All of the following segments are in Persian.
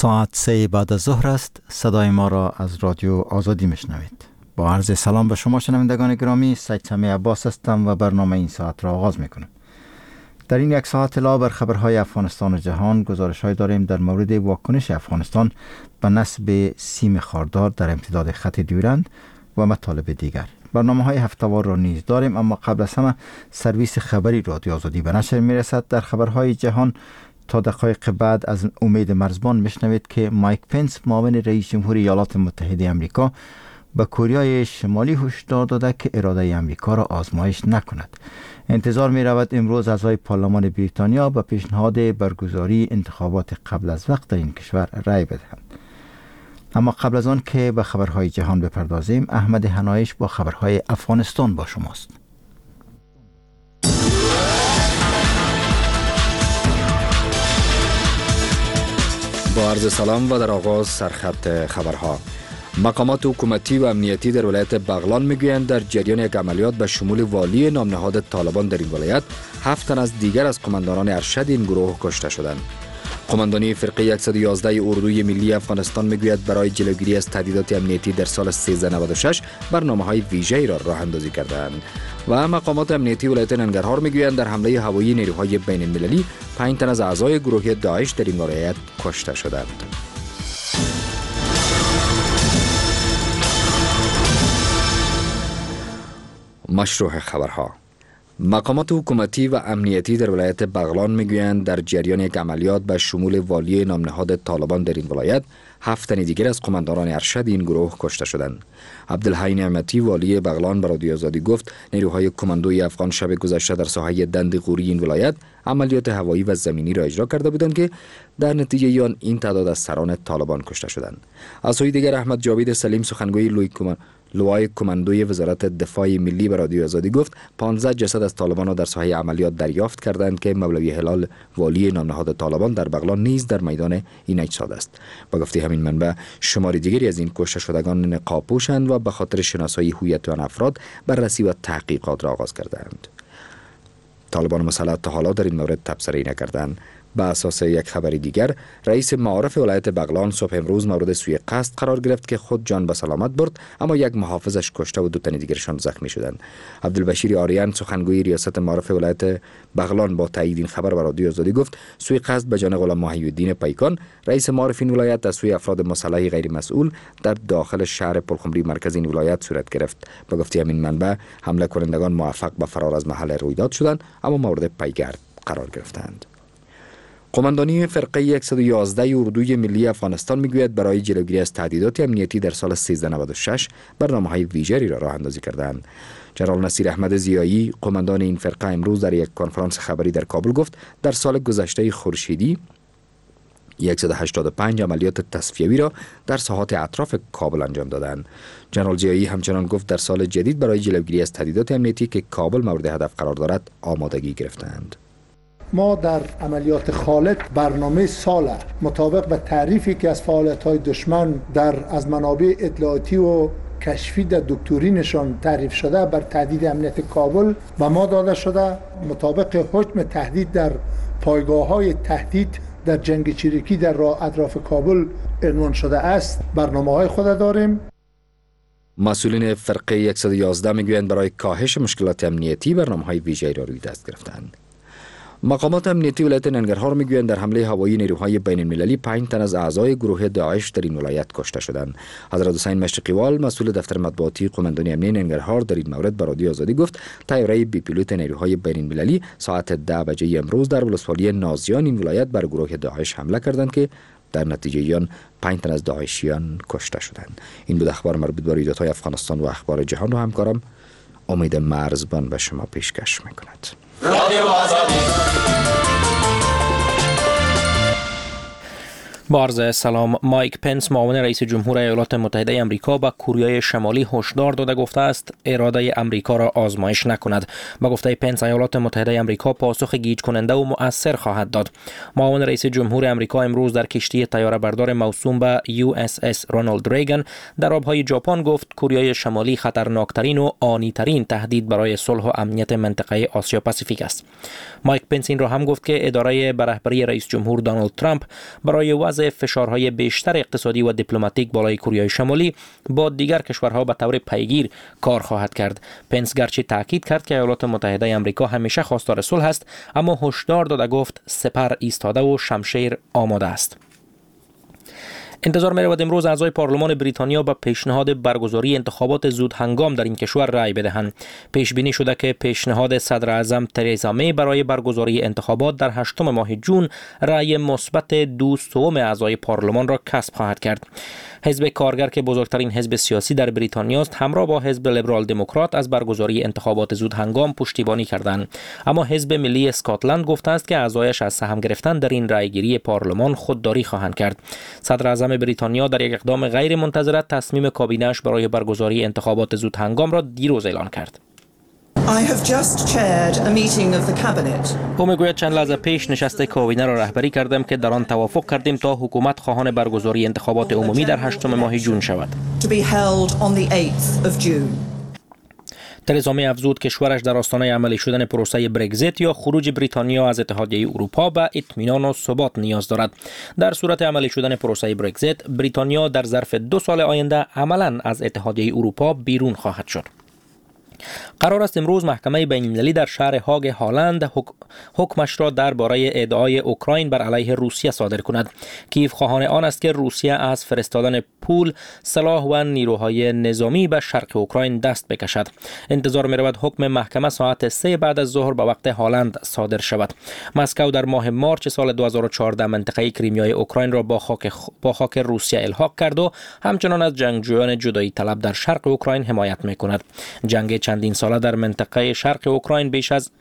ساعت 3 بعد از ظهر است. صدای ما را از رادیو آزادی میشنوید. با عرض سلام به شما شنوندگان گرامی، سید سمیع عباس هستم و برنامه این ساعت را آغاز میکنم. در این یک ساعت علاوه بر خبرهای افغانستان و جهان، گزارش‌های داریم در مورد واکنش افغانستان به نصب سیم خاردار در امتداد خط دیورند و مطالب دیگر. برنامه‌های هفته‌وار را نیز داریم، اما قبل از همه سرویس خبری رادیو آزادی به نشر میرسد. در خبرهای جهان تا دقایق بعد از امید مرزبان میشنوید که مایک پنس، معاون رئیس جمهوری ایالات متحده آمریکا، به کره شمالی هشدار داده که اراده آمریکا را آزمایش نکند. انتظار می رود امروز اعضای پارلمان بریتانیا به پیشنهاد برگزاری انتخابات قبل از وقت در این کشور رأی بدهند. اما قبل از آن که به خبرهای جهان بپردازیم، احمد حنایش با خبرهای افغانستان با شماست. با عرض سلام و در آغاز سرخط خبرها. مقامات حکومتی و امنیتی در ولایت بغلان میگویند در جریان یک عملیات به شمول والی نامنهاد طالبان در این ولایت 7 تن از دیگر از قماندانان ارشد این گروه کشته شدند. قماندانی فرقه 111 اردوی ملی افغانستان میگوید برای جلوگیری از تهدیدات امنیتی در سال 1396 برنامه‌های ویژه‌ای را راه اندازی کردند. و مقامات امنیتی ولایت ننگرهار میگویند در حمله هوایی نیروهای بین المللی 5 تن از اعضای گروه داعش در این ولایت کشته شدند. مشروع خبرها. مقامات حکومتی و امنیتی در ولایت بغلان میگویند در جریان یک عملیات به شمول والی نامنهاد طالبان در این ولایت 7 تن دیگر از قماندانان ارشد این گروه کشته شدند. عبدالحی نعمتی والی بغلان به رادیو آزادی گفت نیروهای کماندوی افغان شب گذشته در ساحه دند غوری این ولایت عملیات هوایی و زمینی را اجرا کرده بودند که در نتیجه این تعداد از سران طالبان کشته شدند. از سوی دیگر احمد جاوید سلیم سخنگوی لوای کماندوی وزارت دفاع ملی به رادیو آزادی گفت 15 جسد از طالبان را در ساحه عملیات دریافت کردند که مولوی هلال والی نامنهاد طالبان در بغلان نیز در میدان این اجساد است. با گفته همین منبع شمار دیگری از این کشته شدگان نقابپوشند و به خاطر شناسایی هویت آن افراد بررسی و تحقیقات را آغاز کردند. طالبان مسلح تا حالا در این مورد تبصره‌ای نکردند. به اساس یک خبر دیگر، رئیس معارف ولایت بغلان صبح امروز مورد سوء قصد قرار گرفت که خود جان به سلامت برد، اما یک محافظش کشته و 2 تن دیگرشان زخمی شدند. عبدالبشیر آریان سخنگوی ریاست معارف ولایت بغلان با تایید این خبر به رادیو آزادی گفت سوء قصد به جان غلام محی‌الدین پیکان، رئیس معارف این ولایت، از سوی افراد مسلح غیر مسئول در داخل شهر پلخمری مرکز این ولایت صورت گرفت. با گفته همین منبع حمله کنندگان موفق به فرار از محل رویداد شدند، اما مورد پیگرد قرار گرفتند. قماندانی فرقه 111 اردوی ملی افغانستان میگوید برای جلوگیری از تهدیدات امنیتی در سال 1396 برنامه‌های ویژه‌ای را راه اندازی کردند. جنرال نصیر احمد ضیایی، قماندان این فرقه، امروز در یک کنفرانس خبری در کابل گفت در سال گذشته خورشیدی 185 عملیات تصفیوی را در ساحات اطراف کابل انجام دادند. جنرال ضیایی همچنان گفت در سال جدید برای جلوگیری از تهدیدات امنیتی که کابل مورد هدف قرار دارد آمادگی گرفتند. ما در عملیات خالد برنامه سال مطابق به تعریفی که از فعالیت‌های دشمن از منابع اطلاعاتی و کشفی در دکترینشان تعریف شده بر تهدید امنیت کابل و ما داده شده، مطابق حکم تهدید در پایگاه‌های تهدید در جنگ چریکی در اطراف کابل عنوان شده است، برنامه‌های خود داریم. مسئولین فرقه 111 میگویند برای کاهش مشکلات امنیتی برنامه‌های ویژه‌ای را روی دست گرفتند. مقامات امنیتی ولایت ننگرهار میگویند در حمله هوایی نیروهای بین المللی 5 تن از اعضای گروه داعش در این ولایت کشته شدند. حضرت حسین مشرقیوال، مسئول دفتر مطبوعاتی قماندانی امنیتی ننگرهار، در این مورد به رادیو آزادی گفت طیاره بی پیلوت نیروهای بین المللی ساعت 10 بجه امروز در ولسوالی نازیان این ولایت بر گروه داعش حمله کردند که در نتیجه آن 5 تن از داعشیان کشته شدند. این بود اخبار مربوط به رویدادهای افغانستان و اخبار جهان را همکارم امید مرزبان به شما پیشکش می‌کند. با عرض سلام. مایک پنس، معاون رئیس جمهور ایالات متحده آمریکا، به کره شمالی هشدار داده گفته است اراده آمریکا را آزمایش نکند. با گفته پنس، ایالات متحده آمریکا پاسخ گیج کننده و مؤثر خواهد داد. معاون رئیس جمهور آمریکا امروز در کشتی طیاره بردار موسوم به USS رونالد ریگن در آبهای ژاپن گفت کره شمالی خطرناکترین و آنیترین تهدید برای صلح و امنیت منطقه آسیا پاسیفیک است. مایک پنس این را هم گفت که اداره به رهبری رئیس جمهور دونالد ترامپ برای وضع وضع فشارهای بیشتر اقتصادی و دیپلماتیک بالای کره شمالی با دیگر کشورها به طور پیگیر کار خواهد کرد. پنس گرچه تاکید کرد که ایالات متحده آمریکا همیشه خواستار صلح است، اما هشدار داد گفت سپر ایستاده و شمشیر آماده است. انتظار می رود امروز اعضای پارلمان بریتانیا به پیشنهاد برگزاری انتخابات زود هنگام در این کشور رأی بدهند. پیش بینی شده که پیشنهاد صدر اعظم ترزا می برای برگزاری انتخابات در 8 ماه جون رأی مثبت 2/3 اعضای پارلمان را کسب خواهد کرد. حزب کارگر که بزرگترین حزب سیاسی در بریتانیا است، همراه با حزب لیبرال دموکرات از برگزاری انتخابات زود هنگام پشتیبانی کردند. اما حزب ملی اسکاتلند گفته است که اعضایش از سهم گرفتن در این رأیگیری پارلمان خودداری خواهند کرد. صدر اعظم بریتانیا در یک اقدام غیر منتظره تصمیم کابینه‌اش برای برگزاری انتخابات زود هنگام را دیروز اعلان کرد. I have just chaired a meeting of the cabinet. او میگوید چند لحظه پیش نشست کابینه را رهبری کردم که در آن توافق کردیم تا حکومت خواهان برگزاری انتخابات عمومی در 8 ماه جون شود. To be held on the 8th of June. ترزا می افزود کشورش در آستانه عملی شدن پروسه برگزیت یا خروج بریتانیا از اتحادیه اروپا به اطمینان و ثبات نیاز دارد. در صورت عملی شدن پروسه برگزیت، بریتانیا در ظرف 2 سال آینده عملاً از اتحادیه اروپا بیرون خواهد شد. قرار است امروز محکمه بین‌المللی در شهر هاگ هالند حکمش را درباره ادعای اوکراین بر علیه روسیه صادر کند. کیف خواهان آن است که روسیه از فرستادن پول، سلاح و نیروهای نظامی به شرق اوکراین دست بکشد. انتظار می رود حکم محکمه ساعت 3 بعد از ظهر به وقت هالند صادر شود. مسکو در ماه مارچ سال 2014 منطقه کریمیای اوکراین را با خاک روسیه الحاق کرد و همچنان از جنگجویان جدایی طلب در شرق اوکراین حمایت می کند. جنگ چندین ساله در منطقه شرق اوکراین بیش از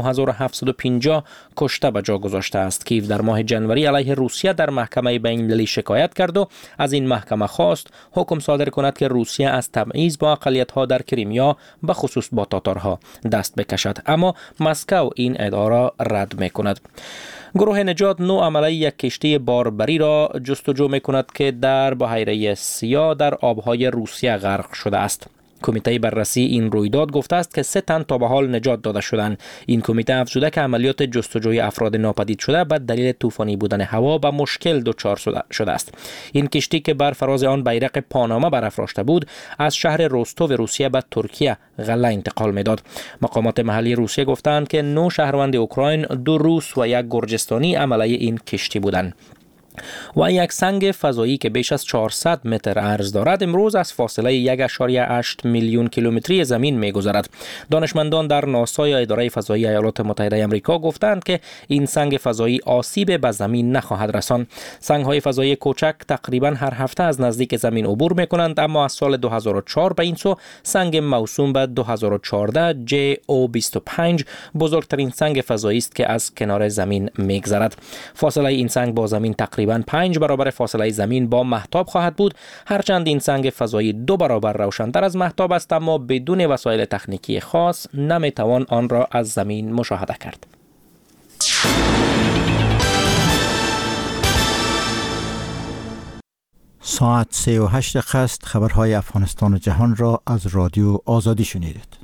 9750 کشته به جا گذاشته است. کیف در ماه جنوری علیه روسیه در محکمه بین‌المللی شکایت کرد و از این محکمه خواست حکم صادر کند که روسیه از تبعیض با اقلیت‌ها در کریمیا به خصوص با تاتارها دست بکشد، اما مسکو این ادعا را رد می‌کند. گروه نجات نو عمله یک کشتی باربری را جستجو می‌کند که در بحیره سیاه در آب‌های روسیه غرق شده است. کمیته بررسی این رویداد گفته است که 3 تن تا به حال نجات داده شدند. این کمیته افزوده که عملیات جستجوی افراد ناپدید شده به دلیل طوفانی بودن هوا به مشکل دچار شده است. این کشتی که بر فراز آن بیرق پاناما برافراشته بود، از شهر روستوو روسیه به ترکیه غله انتقال می‌داد. مقامات محلی روسیه گفتند که 9 شهروند اوکراین، 2 روس و 1 گرجستانی عمله این کشتی بودند. و یک سنگ فضایی که بیش از 400 متر عرض دارد امروز از فاصله 1.8 میلیون کیلومتری زمین می‌گذرد. دانشمندان در ناسا یا اداره فضایی ایالات متحده آمریکا گفتند که این سنگ فضایی آسیب به زمین نخواهد رساند. سنگ‌های فضایی کوچک تقریباً هر هفته از نزدیک زمین عبور می‌کنند، اما از سال 2004 به این سو سنگ موسوم به 2014 JO25 بزرگترین سنگ فضایی است که از کنار زمین می‌گذرد. فاصله این سنگ با زمین تقریباً 5 برابر فاصله زمین با مهتاب خواهد بود، هرچند این سنگ فضایی 2 برابر روشن‌تر از مهتاب است، اما بدون وسایل تکنیکی خاص نمی‌توان آن را از زمین مشاهده کرد. ساعت 3:08 است. خبرهای افغانستان و جهان را از رادیو آزادی شنیدید.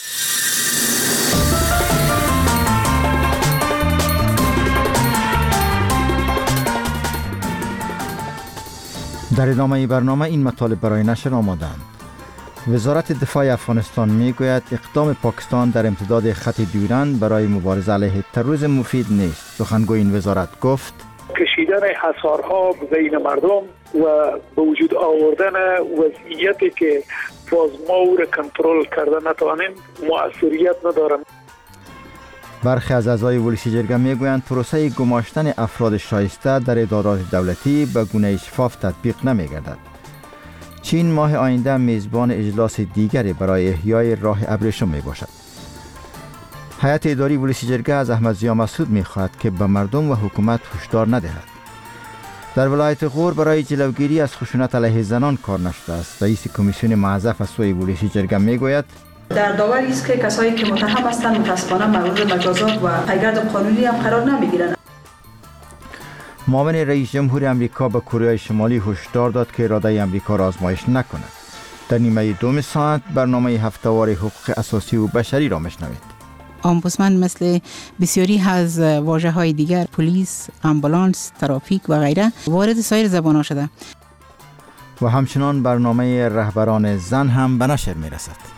در ادامه برنامه این مطالب برای نشر آمادند. وزارت دفاع افغانستان میگوید اقدام پاکستان در امتداد خط دیورند برای مبارزه علیه تروریسم مفید نیست. سخنگوی این وزارت گفت کشیدن حصارها بین مردم و به وجود آوردن وضعیتی که باز ما او را کنترل کرده نتوانیم مؤثریت ندارد. برخی از اعضای ولسی جرگه میگویند پروسه گماشتن افراد شایسته در ادارات دولتی به گونه شفاف تطبیق نمیگردد. چین ماه آینده میزبان اجلاس دیگری برای احیای راه ابریشم می باشد. هیئت اداری ولسی جرگه از احمد ضیا مسعود میخواهد که به مردم و حکومت هشدار ندهد. در ولایت غور برای جلوگیری از خشونت علیه زنان کار نشده است. رئیس کمیسیون معظف از سوی ولسی جرگه میگوید در داوری است که کسایی که متهم هستند متاسفانه مورد مجازات و پیگرد قانونی هم قرار نمیگیرند. معاون رئیس جمهور امریکا به کره شمالی هشدار داد که اراده امریکا را آزمایش نکند. در نیمه دوم ساعت برنامه هفتهوار حقوق اساسی و بشری را میشنوید. آمبودسمن مثل بسیاری از واژه‌های دیگر، پلیس، آمبولانس، ترافیک و غیره وارد سایر زبان‌ها شده. و همچنان برنامه رهبران زن هم به نشر می‌رسد.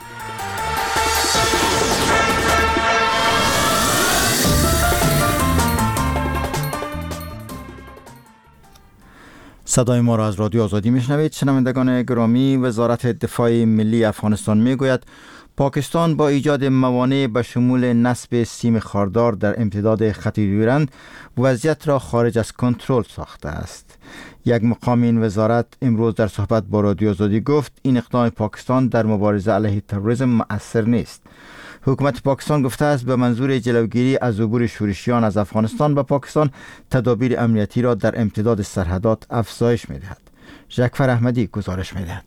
صدای ما را از رادیو آزادی میشنوید. شنوندگان گرامی، وزارت دفاع ملی افغانستان میگوید پاکستان با ایجاد موانع به شمول نصب سیم خاردار در امتداد خط دیورند وضعیت را خارج از کنترل ساخته است. یک مقام این وزارت امروز در صحبت با رادیو آزادی گفت این اقدام پاکستان در مبارزه علیه تروریسم مؤثر نیست. حکومت پاکستان گفته است به منظور جلوگیری از عبور شورشیان از افغانستان به پاکستان تدابیر امنیتی را در امتداد سرحدات افزایش می‌دهد. ژکفر احمدی گزارش می‌دهد.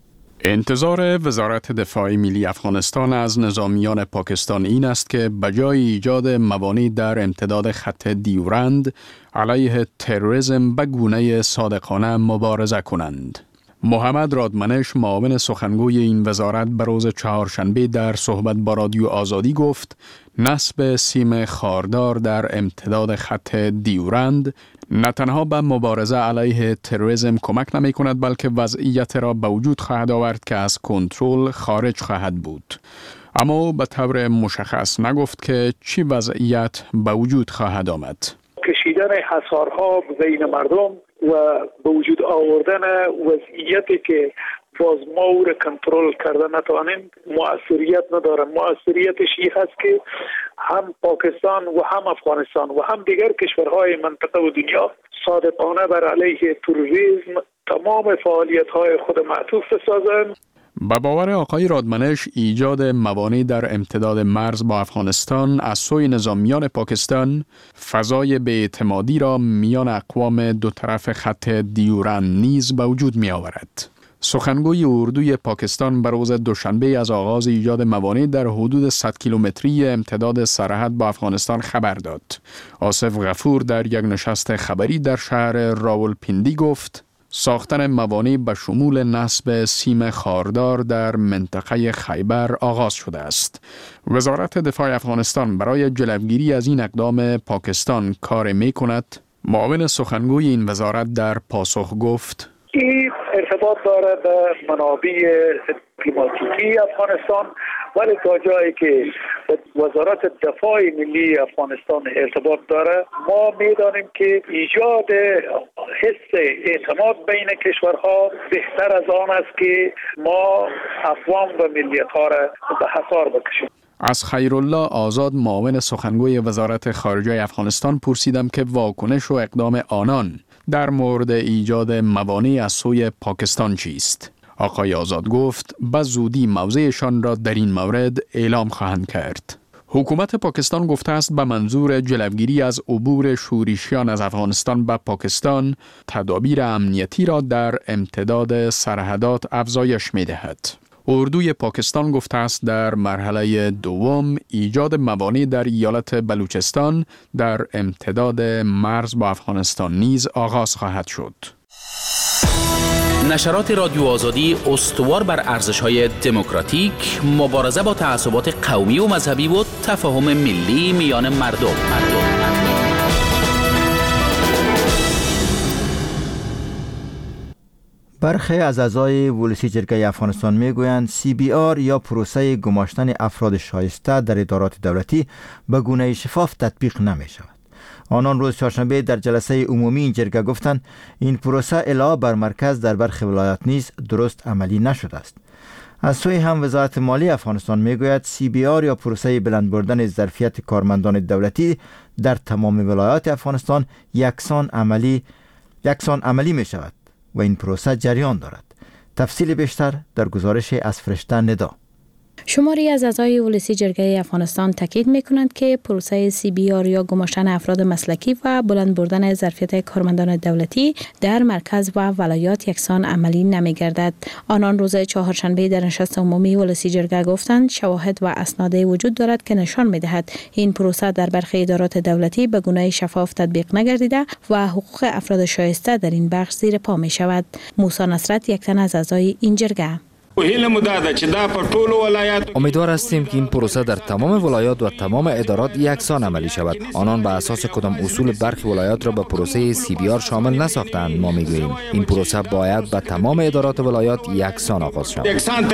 انتظار وزارت دفاع ملی افغانستان از نظامیان پاکستان این است که بجای ایجاد موانع در امتداد خط دیورند علیه تروریسم به گونه صادقانه مبارزه کنند. محمد رادمنش، معاون سخنگوی این وزارت، به روز چهارشنبه در صحبت با رادیو آزادی گفت نصب سیم خاردار در امتداد خط دیورند نه تنها به مبارزه علیه تروریسم کمک نمی کند بلکه وضعیت را به وجود خواهد آورد که از کنترل خارج خواهد بود. اما به طور مشخص نگفت که چی وضعیت به وجود خواهد آمد. کشیدن حصارها بین مردم و به وجود آوردن وضعیتی که باز ما او را کنترل کرده نتوانیم مؤثریت نداره. مؤثریتش این هست که هم پاکستان و هم افغانستان و هم دیگر کشورهای منطقه و دنیا صادقانه بر علیه تروریسم تمام فعالیت‌های خود معطوف سازند. با باور آقای رادمنش ایجاد موانع در امتداد مرز با افغانستان از سوی نظامیان پاکستان فضای بی‌اعتمادی را میان اقوام دو طرف خط دیورند نیز به وجود می آورد. سخنگوی اردوی پاکستان به روز دوشنبه از آغاز ایجاد موانع در حدود 100 کیلومتری امتداد سرحد با افغانستان خبر داد. آصف غفور در یک نشست خبری در شهر راولپیندی گفت ساختن موانع به شمول نصب سیم خاردار در منطقه خیبر آغاز شده است. وزارت دفاع افغانستان برای جلوگیری از این اقدام پاکستان کار می کند. معاون سخنگوی این وزارت در پاسخ گفت این ارتباط داره به منابع دیپلماتیکی افغانستان، ولی تا جایی که وزارت دفاع ملی افغانستان ارتباط داره ما میدانیم که ایجاد حس اعتماد بین کشورها بهتر از آن است که ما اقوام و ملیت‌ها را به حصار بکشیم. از خیرالله آزاد، معاون سخنگوی وزارت خارجه افغانستان، پرسیدم که واکنش و اقدام آنان در مورد ایجاد موانع از سوی پاکستان چیست؟ آقای آزاد گفت به زودی موضعشان را در این مورد اعلام خواهند کرد. حکومت پاکستان گفته است به منظور جلوگیری از عبور شورشیان از افغانستان به پاکستان تدابیر امنیتی را در امتداد سرحدات افزایش می دهد. اردوی پاکستان گفته است در مرحله دوم ایجاد موانع در ایالت بلوچستان در امتداد مرز با افغانستان نیز آغاز خواهد شد. نشرات رادیو آزادی استوار بر ارزش‌های دموکراتیک، مبارزه با تعصبات قومی و مذهبی و تفاهم ملی میان مردم. برخی از اعضای ولسی جرگه افغانستان میگویند CBR یا پروسه گماشتن افراد شایسته در ادارات دولتی به گونه شفاف تطبیق نمی شود. آنان روز چهارشنبه در جلسه عمومی این جرگه گفتند این پروسه علاوه بر مرکز در برخی ولایات نیز درست عملی نشده است. از سوی هم وزارت مالی افغانستان میگوید CBR یا پروسه بلند بردن ظرفیت کارمندان دولتی در تمام ولایات افغانستان یکسان عملی می شود و این پروسه جریان دارد. تفصیل بیشتر در گزارش از فرشته ندا. شماری از اعضای ولسی جرگه افغانستان تاکید می‌کنند که پروسه CBR یا گماشتن افراد مسلکی و بلند بردن ظرفیت کارمندان دولتی در مرکز و ولایات یکسان عملی نمی‌گردد. آنان روز چهارشنبه در نشست عمومی ولسی جرگه گفتند شواهد و اسناد وجود دارد که نشان می‌دهد این پروسه در برخی ادارات دولتی به گونه شفاف تطبیق نگردیده و حقوق افراد شایسته در این بخش زیر پا می‌شود. موسی نصرت یک تن از اعضای این جرگه: امیدوار هستیم که این پروسه در تمام ولایات و تمام ادارات یکسان عملی شود. آنان به اساس کدام اصول برخی ولایات را به پروسه CBR شامل نساختند. ما میگوییم این پروسه باید به تمام ادارات ولایات یکسان آغاز شود.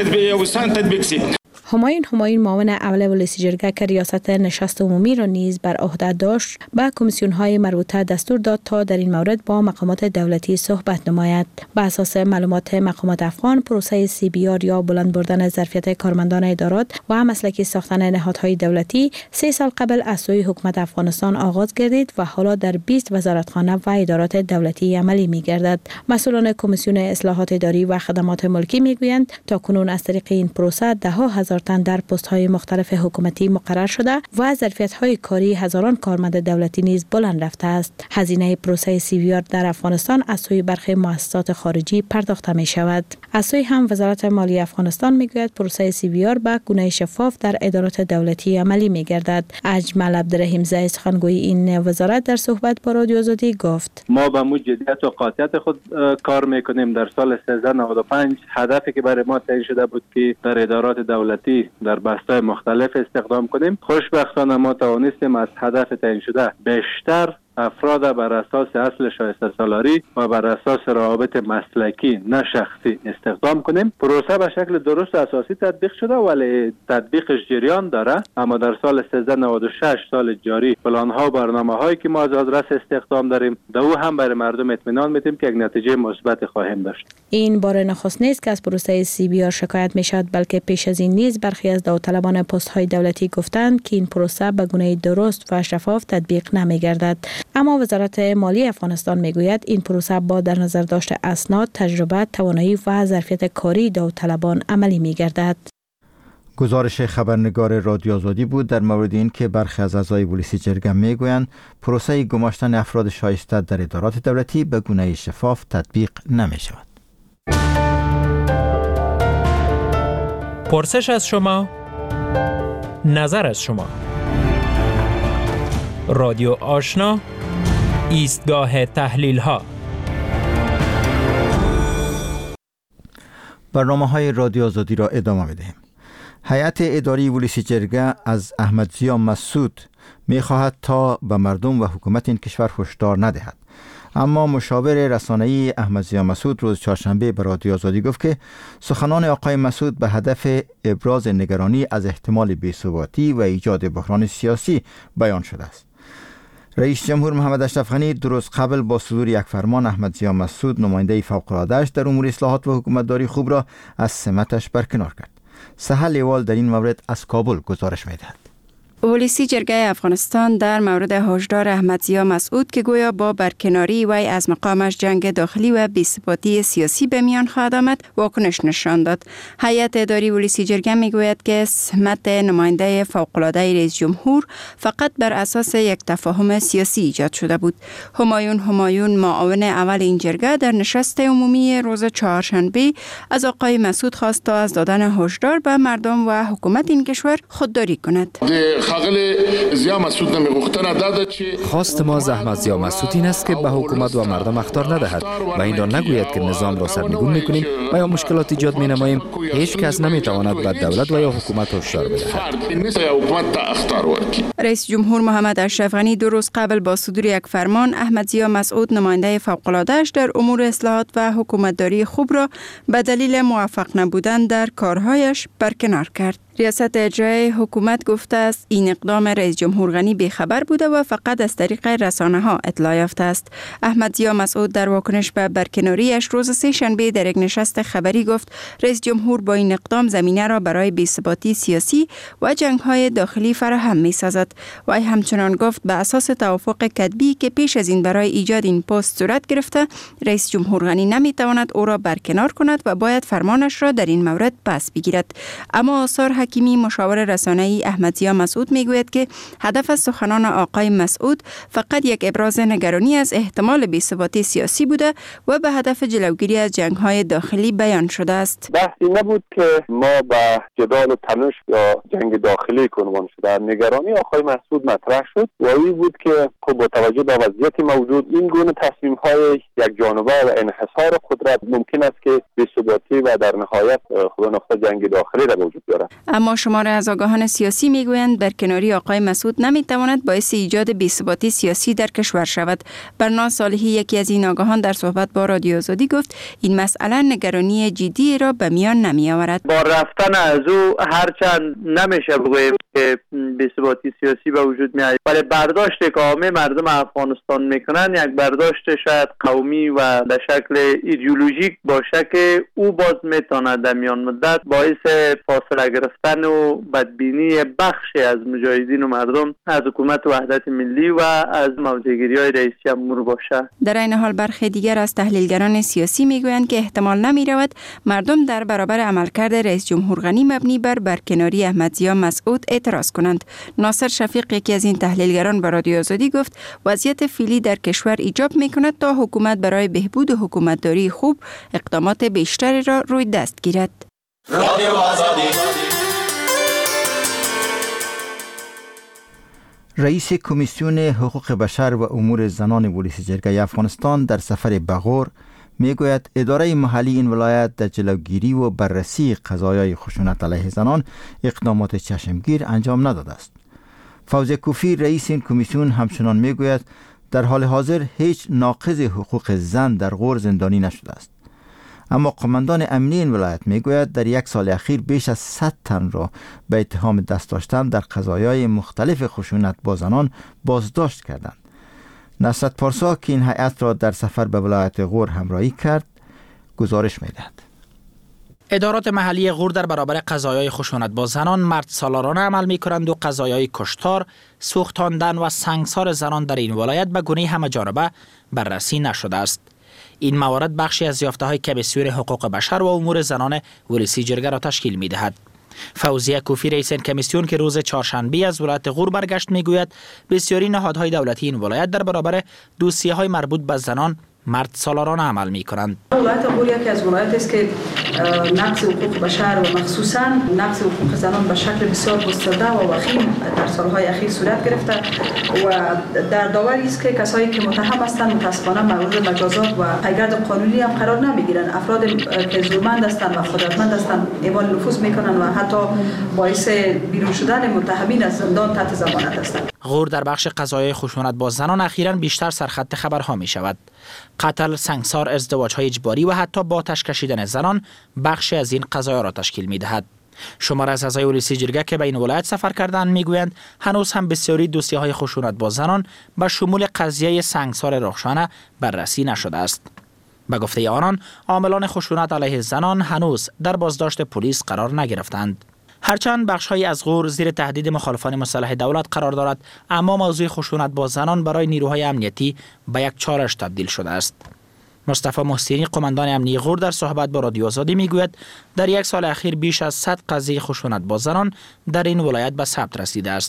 همایون معاون اول ولسی جرگه که ریاست نشست عمومی را نیز بر عهده داشت به کمیسیون های مربوطه دستور داد تا در این مورد با مقامات دولتی صحبت نماید. به اساس معلومات مقامات افغان، پروسه CBR یا بلند بردن ظرفیت کارمندان ادارات و مسلکی ساختن نهادهای دولتی 3 سال قبل از سوی حکومت افغانستان آغاز گردید و حالا در 20 وزارتخانه و ادارات دولتی عملی می گردد. مسئولان کمیسیون اصلاحات اداری و خدمات ملکی می گویند تا کنون از طریق این پروسه ده ها هزار تن در پست های مختلف حکومتی مقرر شده و ظرفیت های کاری هزاران کارمند دولتی نیز بلند رفته است. هزینه پروسه CBR در افغانستان از سوی برخی مؤسسات خارجی پرداخته می شود. از سوی هم وزارت مالی افغانستان می گوید پروسه CBR به گونه شفاف در ادارات دولتی عملی می گردد. اجمل عبدالرحیم زئی سخنگوی این وزارت در صحبت با رادیو آزادی گفت: ما به موجودیت و قاطعیت خود کار میکنیم. در سال 1395 هدفی که برای ما تعیین شده بود که در ادارات دولتی در بسته‌های مختلف استخدام کنیم، خوشبختانه ما توانستیم از هدف تعیین شده بیشتر افراد بر اساس اصل شایسته سالاری و بر اساس روابط مسلکی نه شخصی استخدام کنیم. پروسه به شکل درست و اساسی تطبیق شده ولی تطبیقش جریان داره. اما در سال 1396 سال جاری پلان‌ها و برنامه‌هایی که ما از آدرس استخدام داریم دو هم برای مردم اطمینان میدیم که یک نتیجه مثبت خواهیم داشت. این بار نخست نیست که از پروسه CBR شکایت میشد، بلکه پیش از این نیز برخی از داوطلبان پست‌های دولتی گفتند که این پروسه به گونه درست و شفاف تطبیق نمی‌گردد. اما وزارت مالی افغانستان میگوید این پروسه با در نظر داشت اسناد، تجربه، توانایی و ظرفیت کاری داوطلبان عملی میگردد. گزارش خبرنگار رادیو آزادی بود در مورد این که برخی از اعضای ولسی جرگه میگویند پروسه گماشتن افراد شایسته در ادارات دولتی به گونه شفاف تطبیق نمی شود. پرسش از شما، نظر از شما. رادیو آشنا، ایستگاه تحلیل ها. برنامه‌های رادیو آزادی را ادامه می‌دهیم. هیئت اداری ولسی جرگه از احمد ضیا مسعود می‌خواهد تا به مردم و حکومت این کشور هشدار ندهد. اما مشاور رسانه‌ای احمد ضیا مسعود روز چهارشنبه به رادیو آزادی گفت که سخنان آقای مسعود به هدف ابراز نگرانی از احتمال بی‌ثباتی و ایجاد بحران سیاسی بیان شده است. رئیس جمهور محمد اشرف غنی دو روز قبل با صدور یک فرمان احمد ضیا مسعود نماینده فوق‌العاده‌اش در امور اصلاحات و حکومتداری خوب را از سمتش برکنار کرد. سهل ایوال در این مورد از کابل گزارش می‌دهد. ولسی جرگه افغانستان در مورد هشدار احمد ضیا مسعود که گویا با برکناری وی از مقامش جنگ داخلی و بی‌ثباتی سیاسی به میان خواهد آمد واکنش نشان داد. هیئت اداری ولسی جرگه میگوید که سمت نماینده فوق‌العاده رئیس جمهور فقط بر اساس یک تفاهم سیاسی ایجاد شده بود. همایون معاون اول این جرگه در نشست عمومی روز چهارشنبه از آقای مسعود خواست تا از دادن هشدار به مردم و حکومت این کشور خودداری کند. خواست ما از احمد ضیا مسعود این است که به حکومت و مردم اخطار ندهد و این را نگوید که نظام را سرنگون میکنیم و یا مشکلات ایجاد می نماییم. هیچ کس نمیتواند به دولت و یا حکومت هشدار بدهد. رئیس جمهور محمد اشرف غنی دو روز قبل با صدور یک فرمان احمد ضیا مسعود نماینده فوق‌العاده‌اش در امور اصلاحات و حکومتداری خوب را به دلیل موفق نبودن در کارهایش برکنار کرد. ریاست اجرایی حکومت گفته است این اقدام رئیس جمهور غنی بیخبر بوده و فقط از طریق رسانه‌ها اطلاع یافته است. احمد ضیا مسعود در واکنش به برکناریش روز سه‌شنبه در یک نشست خبری گفت رئیس جمهور با این اقدام زمینه را برای بی‌ثباتی سیاسی و جنگ‌های داخلی فراهم می‌سازد. وی همچنان گفت به اساس توافق کتبی که پیش از این برای ایجاد این پست صورت گرفته، رئیس جمهور غنی نمی‌تواند او را برکنار کند و باید فرمانش را در این مورد پس بگیرد. اما آثار حکیمی مشاور رسانه‌ای احمدزیا مسعود میگوید که هدف از سخنان آقای مسعود فقط یک ابراز نگرانی از احتمال بی‌ثباتی سیاسی بوده و به هدف جلوگیری از جنگ‌های داخلی بیان شده است. بحثی نبود که ما به جدال و تنش یا جنگ داخلی عنوان شده. نگرانی آقای مسعود مطرح شد و این بود که با توجه به وضعیت موجود این گونه تصمیم‌های یک جانبه و انحصار قدرت ممکن است که بی‌ثباتی و در نهایت خدا نخواسته جنگ داخلی را وجود بیاورد. اما شمار از آگاهان سیاسی میگویند برکناری آقای مسعود نمیتواند باعث ایجاد بی‌ثباتی سیاسی در کشور شود. برنا صالحی یکی از این آگاهان در صحبت با رادیو آزادی گفت این مسئله نگرانی جدی را به میان نمیآورد. با رفتن از او هرچند نمیشه بگوییم که بی‌ثباتی سیاسی به وجود میاد، ولی برداشت که عامه مردم افغانستان میکنن یک برداشت شاید قومی و به شکل ایدئولوژیک باشه که او باز میتونه در میان مدت باعث فاصله گرفتن و بدبینی بخشی از مجاهدین و مردم از حکومت وحدت ملی و از موضع‌گیری‌های رئیس جمهور باشه. در این حال برخی دیگر از تحلیلگران سیاسی میگویند که احتمال نمیرود مردم در برابر عملکرد رئیس جمهور غنی مبنی بر برکناری احمدزیا مسعود اعتراض کنند. ناصر شفیق یکی از این تحلیلگران به رادیو آزادی گفت وضعیت فعلی در کشور ایجاب میکند تا حکومت برای بهبود حکومتداری خوب اقدامات بیشتری را روی دست گیرد. رادیو آزادی. رئیس کمیسیون حقوق بشر و امور زنان ولایت جرگه افغانستان در سفر به غور میگوید اداره محلی این ولایت در جلوگیری و بررسی قضایای خشونت علیه زنان اقدامات چشمگیر انجام نداده است. فوزیه کوفی رئیس این کمیسیون همچنان میگوید در حال حاضر هیچ ناقض حقوق زن در غور زندانی نشده است. اما قماندان امنی این ولایت میگوید در یک سال اخیر بیش از 100 تن را به اتهام دست داشتن در قضایای مختلف خشونت با زنان بازداشت کردند. نصرت پارسا که این هیئت را در سفر به ولایت غور همراهی کرد گزارش میدهد. ادارات محلی غور در برابر قضایای خشونت با زنان مرد سالارانه عمل می‌کنند و قضایای کشتار، سوختاندن و سنگسار زنان در این ولایت به گونه همه جانبه بررسی نشده است. این موارد بخشی از یافته‌های کمیسیون حقوق بشر و امور زنان ولسی جرگه را تشکیل می‌دهد. فوزیه کوفی رئیس کمیسیون که روز چهارشنبه از ولایت غور برگشت میگوید بسیاری نهادهای دولتی این ولایت در برابر دوسیه‌های مربوط به زنان مرد سالارانه عمل می‌کنند. ولایت غور یکی از ولایاتی است که نقض حقوق بشر و مخصوصاً نقض حقوق زنان به شکل بسیار گسترده و وخیم در سالهای اخیر صورت گرفته و در داوری است که کسایی که متهم هستند متاسفانه مورد مجازات و پیگرد قانونی هم قرار نمیگیرند. افراد که زورمند هستند و قدرتمند هستند اعمال نفوذ میکنند و حتی باعث بیرون شدن متهمین از زندان تحت ضمانت هستند. غور در بخش قضایای خشونت با زنان اخیراً بیشتر سرخط خبرها می شود. قتل، سنگسار، ازدواج‌های اجباری و حتی با آتش کشیدن زنان بخشی از این قضایا را تشکیل می‌دهد. شمار از اعضای ولسی جرگه که به این ولایت سفر کردند میگویند هنوز هم بسیاری دوسیه‌های خشونت با زنان به شمول قضیه سنگسار رخشانه بررسی نشده است. به گفته آنان عاملان خشونت علیه زنان هنوز در بازداشت پلیس قرار نگرفتند. هرچند بخش‌هایی از غور زیر تهدید مخالفان مسلح دولت قرار دارد، اما موضوع خشونت با زنان برای نیروهای امنیتی به یک چالش تبدیل شده است. مصطفی محسنی قماندان امنی غور در صحبت با رادیو آزادی میگوید در یک سال اخیر بیش از 100 قضیه خشونت با زنان در این ولایت به ثبت رسیده است.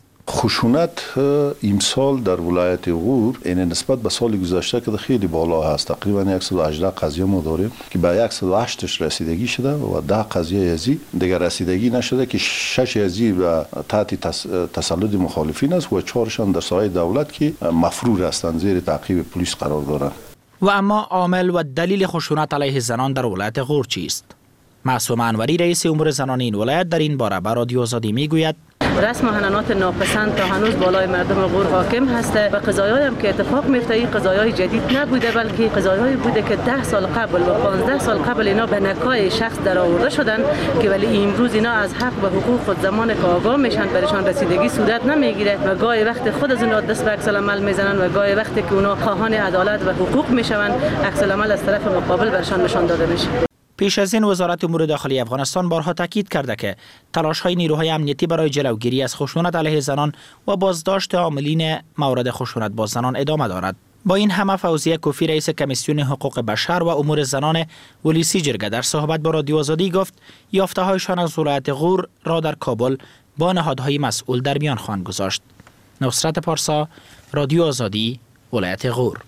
خشونت امسال در ولایت غور این نسبت به سال گذشته که خیلی بالا هست. تقریبا 118 قضیه ما داریم که به 108 رسیدگی شده و 10 قضیه ازی دیگر رسیدگی نشده که 6 ازی به تحت تسلط مخالفین است و 4شان در سایه دولت که مفرور هستند زیر تعقیب پلیس قرار دارند. و اما عامل و دلیل خشونت علیه زنان در ولایت غور چیست؟ معصومه انوری رئیس امور زنان این ولایت در این باره به رادیو آزادی میگوید رسم و حنانات ناپسند تا هنوز بالای مردم غور حاکم هسته و قضایایی هم که اتفاق میفته این قضایای جدید نبوده بلکه قضایایی بوده که 10 سال قبل و 15 سال قبل اینا به نکای شخص در آورده شدن که ولی امروز اینا از حق و حقوق خود زمان که آگاه میشن برشان رسیدگی صورت نمیگیره و گاهی وقت خود از اونا دست به عکس العمل میزنن و گاهی وقتی که اونا خواهان عدالت و حقوق میشون عکس العمل از طرف مقابل برشان نشان داده میشه. پیش از این وزارت امور داخلی افغانستان بارها تاکید کرده که تلاش‌های نیروهای امنیتی برای جلوگیری از خشونت علیه زنان و بازداشت عاملین مورد خشونت با زنان ادامه دارد. با این همه فوزیه کوفی رئیس کمیسیون حقوق بشر و امور زنان ولسی جرگه در صحبت با رادیو آزادی گفت یافته‌هایشان از ولایت غور را در کابل با نهادهای مسئول در میان خواهند گذاشت. نصرت پارسا، رادیو آزادی، ولایت غور.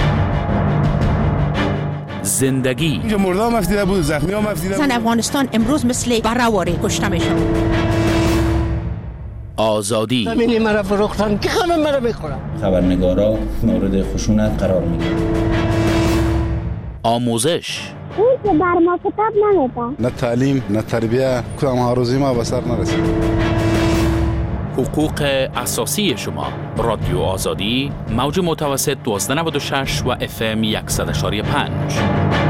زندگی مردم افتیده بود، زخمی هم افتیده بود. زن افغانستان امروز مثل برآوری کشته میشن. آزادی. زمینی مرا فروختن که همه مرا میخورن. خبرنگارا مورد خشونت قرار میگیرن. آموزش. اون که بر ما کتاب نمیده. نه تعلیم، نه تربیه، کدام هاروزی ما به سر نرسید. حقوق اساسی شما. رادیو آزادی، موج متوسط 1296 و FM 100.5.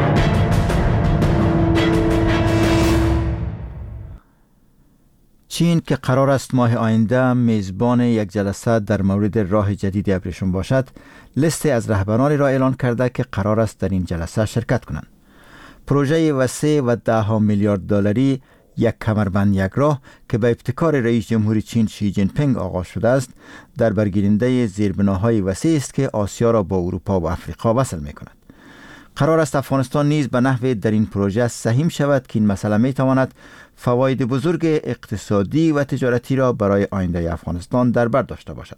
چین که قرار است ماه آینده میزبان یک جلسه در مورد راه جدید ابریشم باشد، لیست از رهبرانی را اعلان کرده که قرار است در این جلسه شرکت کنند. پروژه وسیع و 10 میلیارد دلاری یک کمربند یک راه که به ابتکار رئیس جمهور چین شی جین پینگ آغاز شده است، در برگیرنده زیربناهای وسیع است که آسیا را با اروپا و افریقا وصل می کند. قرار است افغانستان نیز به نحوی در این پروژه سهیم شود که این مسئله می تواند فواید بزرگ اقتصادی و تجارتی را برای آینده افغانستان در بر داشته باشد.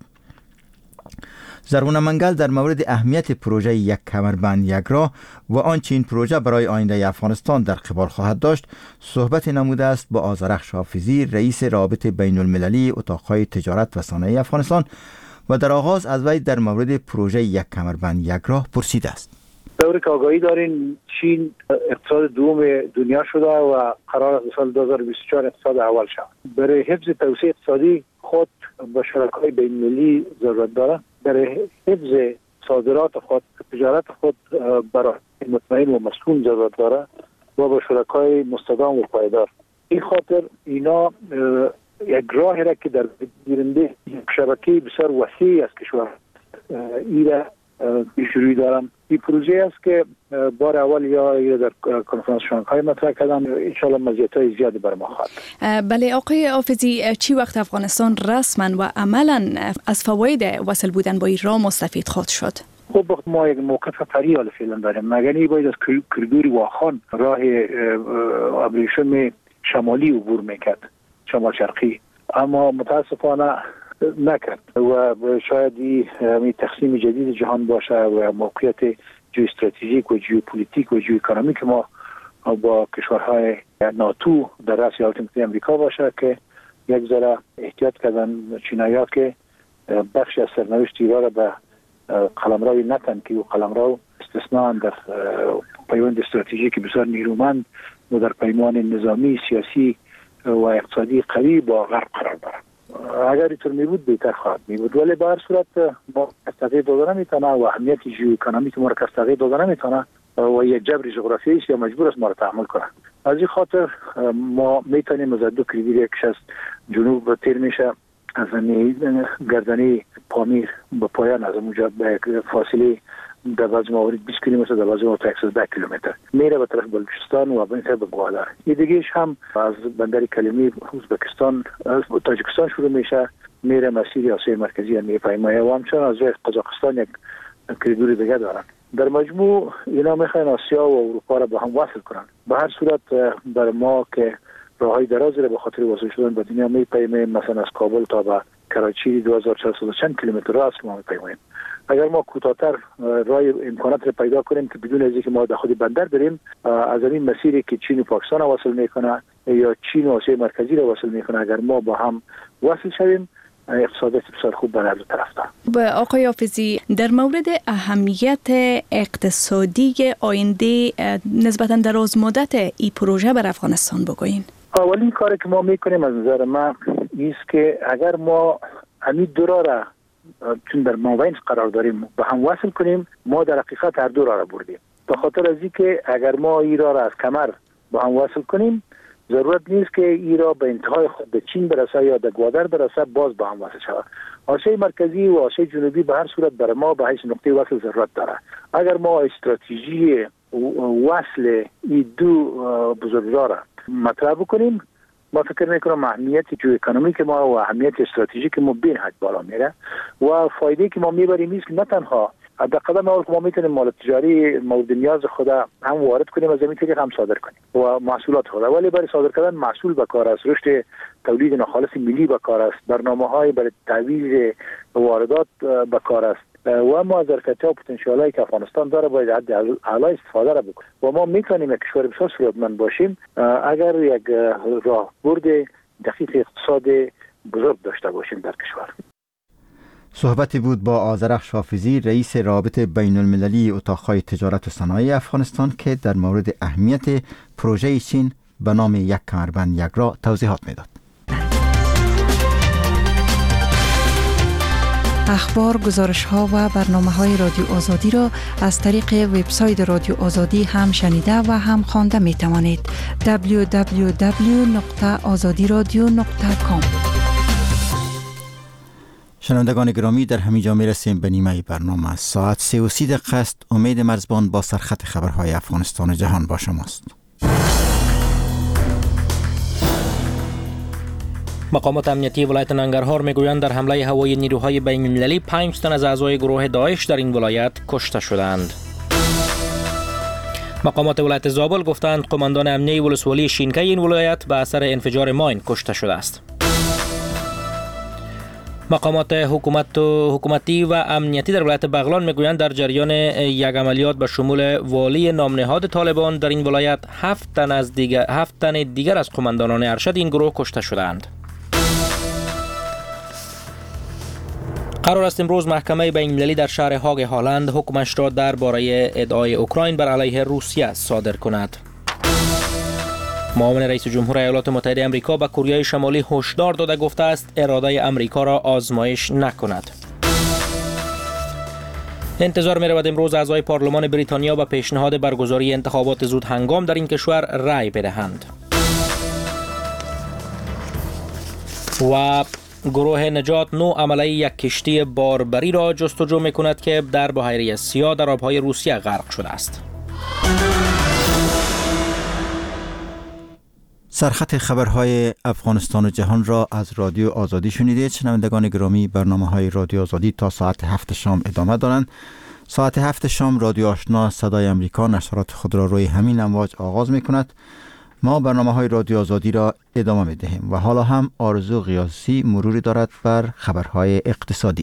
زرغونه منگل در مورد اهمیت پروژه یک کمربند یک راه و آنچه این پروژه برای آینده افغانستان در قبال خواهد داشت صحبت نموده است با آذرخش حافظی، رئیس رابط بین المللی اتاقهای تجارت و صنایع افغانستان، و در آغاز از وی در مورد پروژه یک کمربند یک راه پرسیده است. طوری که آگاهی دارین چین اقتصاد دوم دنیا شده و قرار است سال 2024 اقتصاد اول شود. برای حفظ توسعه اقتصادی خود با شرکای بین المللی ضرورت داره. برای حفظ صادرات خود، تجارت خود برای مطمئن و مسکون ضرورت داره و با شرکای مستدام و پایدار. این خاطر اینا یک راهی را که در گیرنده شبکه بسیار وسیع از کشور ایره پیشروی دارم. این پروژه است که بار اول یا در کنفرانس شانگهای مطرح کردم، انشاءالله مزیت‌های زیادی بر ما خواهد. بله آقای حافظی، چی وقت افغانستان رسما و عملا از فواید وصل بودن با این راه مستفید خواهد شد؟ خب ما یک موقف فعال فعلا داریم، مگر اینکه باید از کریدور واخان راه ابریشم شمالی عبور میکرد، شمال شرقی، اما متاسفانه نکرد و شاید این تقسیم جدید جهان باشه و موقعیت جیوستراتژیک و جیوپولیتیک و جیواکونومیک ما با کشورهای ناتو در رأس ایالات متحده آمریکا باشه که یک ذره احتیاط کردن چینایی‌ها که بخش از سرنوشت ایران را به قلمرو نتن که او قلمرو استثناء در پیوند استراتژیک بسیار نیرومند و در پیمان نظامی، سیاسی و اقتصادی قوی با غرب قرار دارد. اگر اینطور میبود بهتر خواهد میبود، ولی به هر صورت ما تغییر دادن نمیتونه و اهمیت جیواکونومیک ما را تغییر دادن نمیتونه و یک جبر جغرافیایی است یا مجبور است ما را تحمل کنه. از این خاطر ما میتونیم از دو کریدور یکیش از جنوب تیر میشه از گردنه پامیر به پایان، از اونجا به فاصله در بعضی موارد 20 کیلومتر، در بعضی موارد 10 کیلومتر میره به طرف بلوچستان و به طرف گوادر. این دیگهش هم از بندر کلمی ازبکستان از تاجیکستان شروع میشه میره مسیر آسیای مرکزی میپیمایه و همچنان از قزاقستان یک کریدور دیگه دارن. در مجموع اینا میخوان آسیا و اروپا را به هم وصل کنن. به هر صورت بر ما که راههای درازی را به خاطر وصل شدن به دنیا میپیماییم، مثلا از کابل تا به کراچی 2400 چند کیلومتر راه است که ما میپیماییم. اگر ما کوتاه‌تر راه امکانات را پیدا کنیم که بدون از اینکه ما در خود بندر بریم، از این مسیری که چین و پاکستان وصل میکنه یا چین و آسیای مرکزی را وصل میکنه، اگر ما با هم وصل شویم اقتصادات بسیار خوب بر هر دو طرف دارد. به آقای حافظی، در مورد اهمیت اقتصادی آینده نسبتاً دراز مدت این پروژه بر افغانستان بگوین. اولین کاری که ما میکنیم از نظر من است که اگر ما همین دو را چون در مابین قرار داریم به هم وصل کنیم، ما در حقیقت هر دو را بردیم. به خاطر از اینکه اگر ما ایران را از کمر به هم وصل کنیم، ضرورت نیست که ایران به انتهای خود به چین برسه یا به گوادر برسه باز به هم وصل شود. آسیای مرکزی و آسیای جنوبی به هر صورت برای ما به حیث نقطه وصل ضرورت داره. اگر ما استراتژی وصل این دو بزرگراه مطرح بکنیم، ما فکر میکنم اهمیت جیواکونومیک ما و اهمیت استراتژیک ما بین حد بالا میره و فایده که ما میبریم نیست که نه تنها حداقل ما میتونیم مال تجاری مورد نیاز خود هم وارد کنیم، از این طریق هم صادر کنیم و محصولات خود. ولی برای صادر کردن محصول به کار است، رشد تولید ناخالص ملی به کار است، برنامه‌های برای تعویض واردات به کار است و ما از ظرفیت‌ها و پتانسیل‌هایی که افغانستان داره باید حد اعلی استفاده را بکنیم و ما میتونیم یک کشور بسیار ثروتمند باشیم اگر یک راهبرد دقیق اقتصاد بزرگ داشته باشیم در کشور. صحبتی بود با آذرخش حافظی، رئیس رابط بین المللی اتاق‌های تجارت و صنایع افغانستان که در مورد اهمیت پروژه چین به نام یک کمربند یک راه توضیحات میداد. اخبار، گزارش‌ها و برنامه‌های رادیو آزادی را از طریق وبسایت رادیو آزادی هم شنیده و هم خوانده می‌توانید. www.azadiradio.com. شنوندگان گرامی، در همین جا می‌رسیم به نیمه برنامه. ساعت 3:30 است. امید مرزبان با سرخط خبرهای افغانستان و جهان با شماست. مقامات امنیتی ولایت ننگرهار میگویند در حمله هوایی نیروهای بین المللی 5 تن از اعضای گروه داعش در این ولایت کشته شدند. مقامات ولایت زابل گفتند قماندان امنیتی ولسوالی شینکه این ولایت به اثر انفجار ماین کشته شده است. مقامات حکومتی و امنیتی در ولایت بغلان میگویند در جریان یک عملیات به شمول والی نامنهاد طالبان در این ولایت 7 تن دیگر از قماندانان ارشد این گروه کشته شدند. قرار است امروز محکمه بین المللی در شهر هاگ هالند حکمش را درباره ادعای اوکراین بر علیه روسیه صادر کند. معاون رئیس جمهور ایالات متحده آمریکا به کره شمالی هشدار داده گفته است اراده آمریکا را آزمایش نکند. انتظار می رود امروز اعضای پارلمان بریتانیا به پیشنهاد برگزاری انتخابات زود هنگام در این کشور رأی بدهند. و گروه نجات نو عمله یک کشتی باربری را جستجو می کند که در بحیره سیاه در آبهای روسیه غرق شده است. سرخط خبرهای افغانستان و جهان را از رادیو آزادی شنیدید. شنوندگان گرامی، برنامه‌های رادیو آزادی تا ساعت 7 شام ادامه دارند. ساعت 7 شام رادیو آشنا صدای امریکا نشرات خود را روی همین امواج آغاز می کند. ما برنامه‌های رادیو آزادی را ادامه می دهیم و حالا هم آرزو غیاثی مروری دارد بر خبرهای اقتصادی.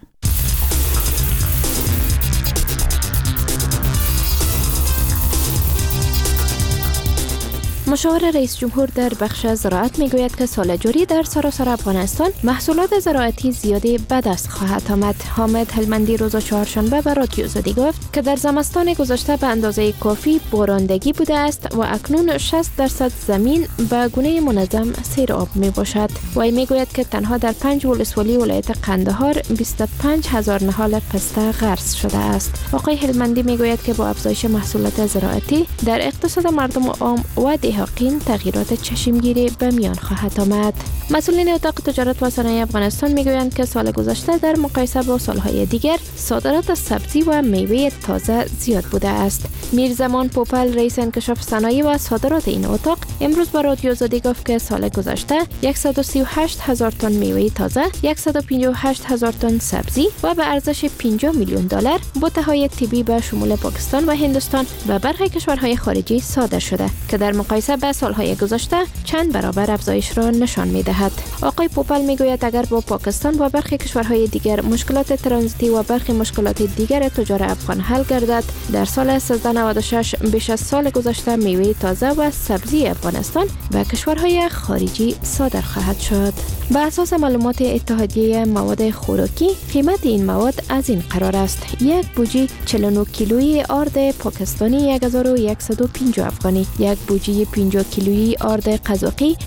مشاور رئیس جمهور در بخش زراعت میگوید که سال جاری در سراسر افغانستان محصولات زراعتی زیادی به دست خواهد آمد. حامد هلمندی روز چهارشنبه به رادیو آزادی گفت که در زمستان گذشته به اندازه کافی بارندگی بوده است و اکنون 60% زمین به گونه منظم سیراب می باشد. وی میگوید که تنها در 5 ولسوالی ولایت قندهار 25,000 نهال پسته غرس شده است. آقای هلمندی میگوید که با افزایش محصولات زراعتی در اقتصاد مردم عام و دهقین تغییرات چشمگیری به میان خواهد آمد. مسئولین اتاق تجارت و صنایع افغانستان میگویند که سال گذشته در مقایسه با سالهای دیگر صادرات سبزی و میوه تازه زیاد بوده است. میرزمان پوپل رئیس انکشاف صنایع و صادرات این اتاق امروز با رادیو آزادی گفت که سال گذشته 138,000 تن میوه تازه، 158,000 تن سبزی و به ارزش 50 میلیون دلار بوته‌های طبی به شمول پاکستان و هندوستان و برخی کشورهای خارجی صادر شده که در مقایسه با سالهای گذشته چند برابر افزایش را نشان می‌دهد. آقای پوپل میگوید اگر با پاکستان و برخی کشورهای دیگر مشکلات ترانزیتی و برخی مشکلات دیگر تجار افغان حل گردد، در سال 1396 بیش از سال گذشته میوه تازه و سبزی افغانستان به کشورهای خارجی صادر خواهد شد. به اساس معلومات اتحادیه مواد خوراکی، قیمت این مواد از این قرار است: یک بوجی 49 کیلویی آرد پاکستانی 1150 افغانی، یک بوجی 50 کیلویی آرد قزاقی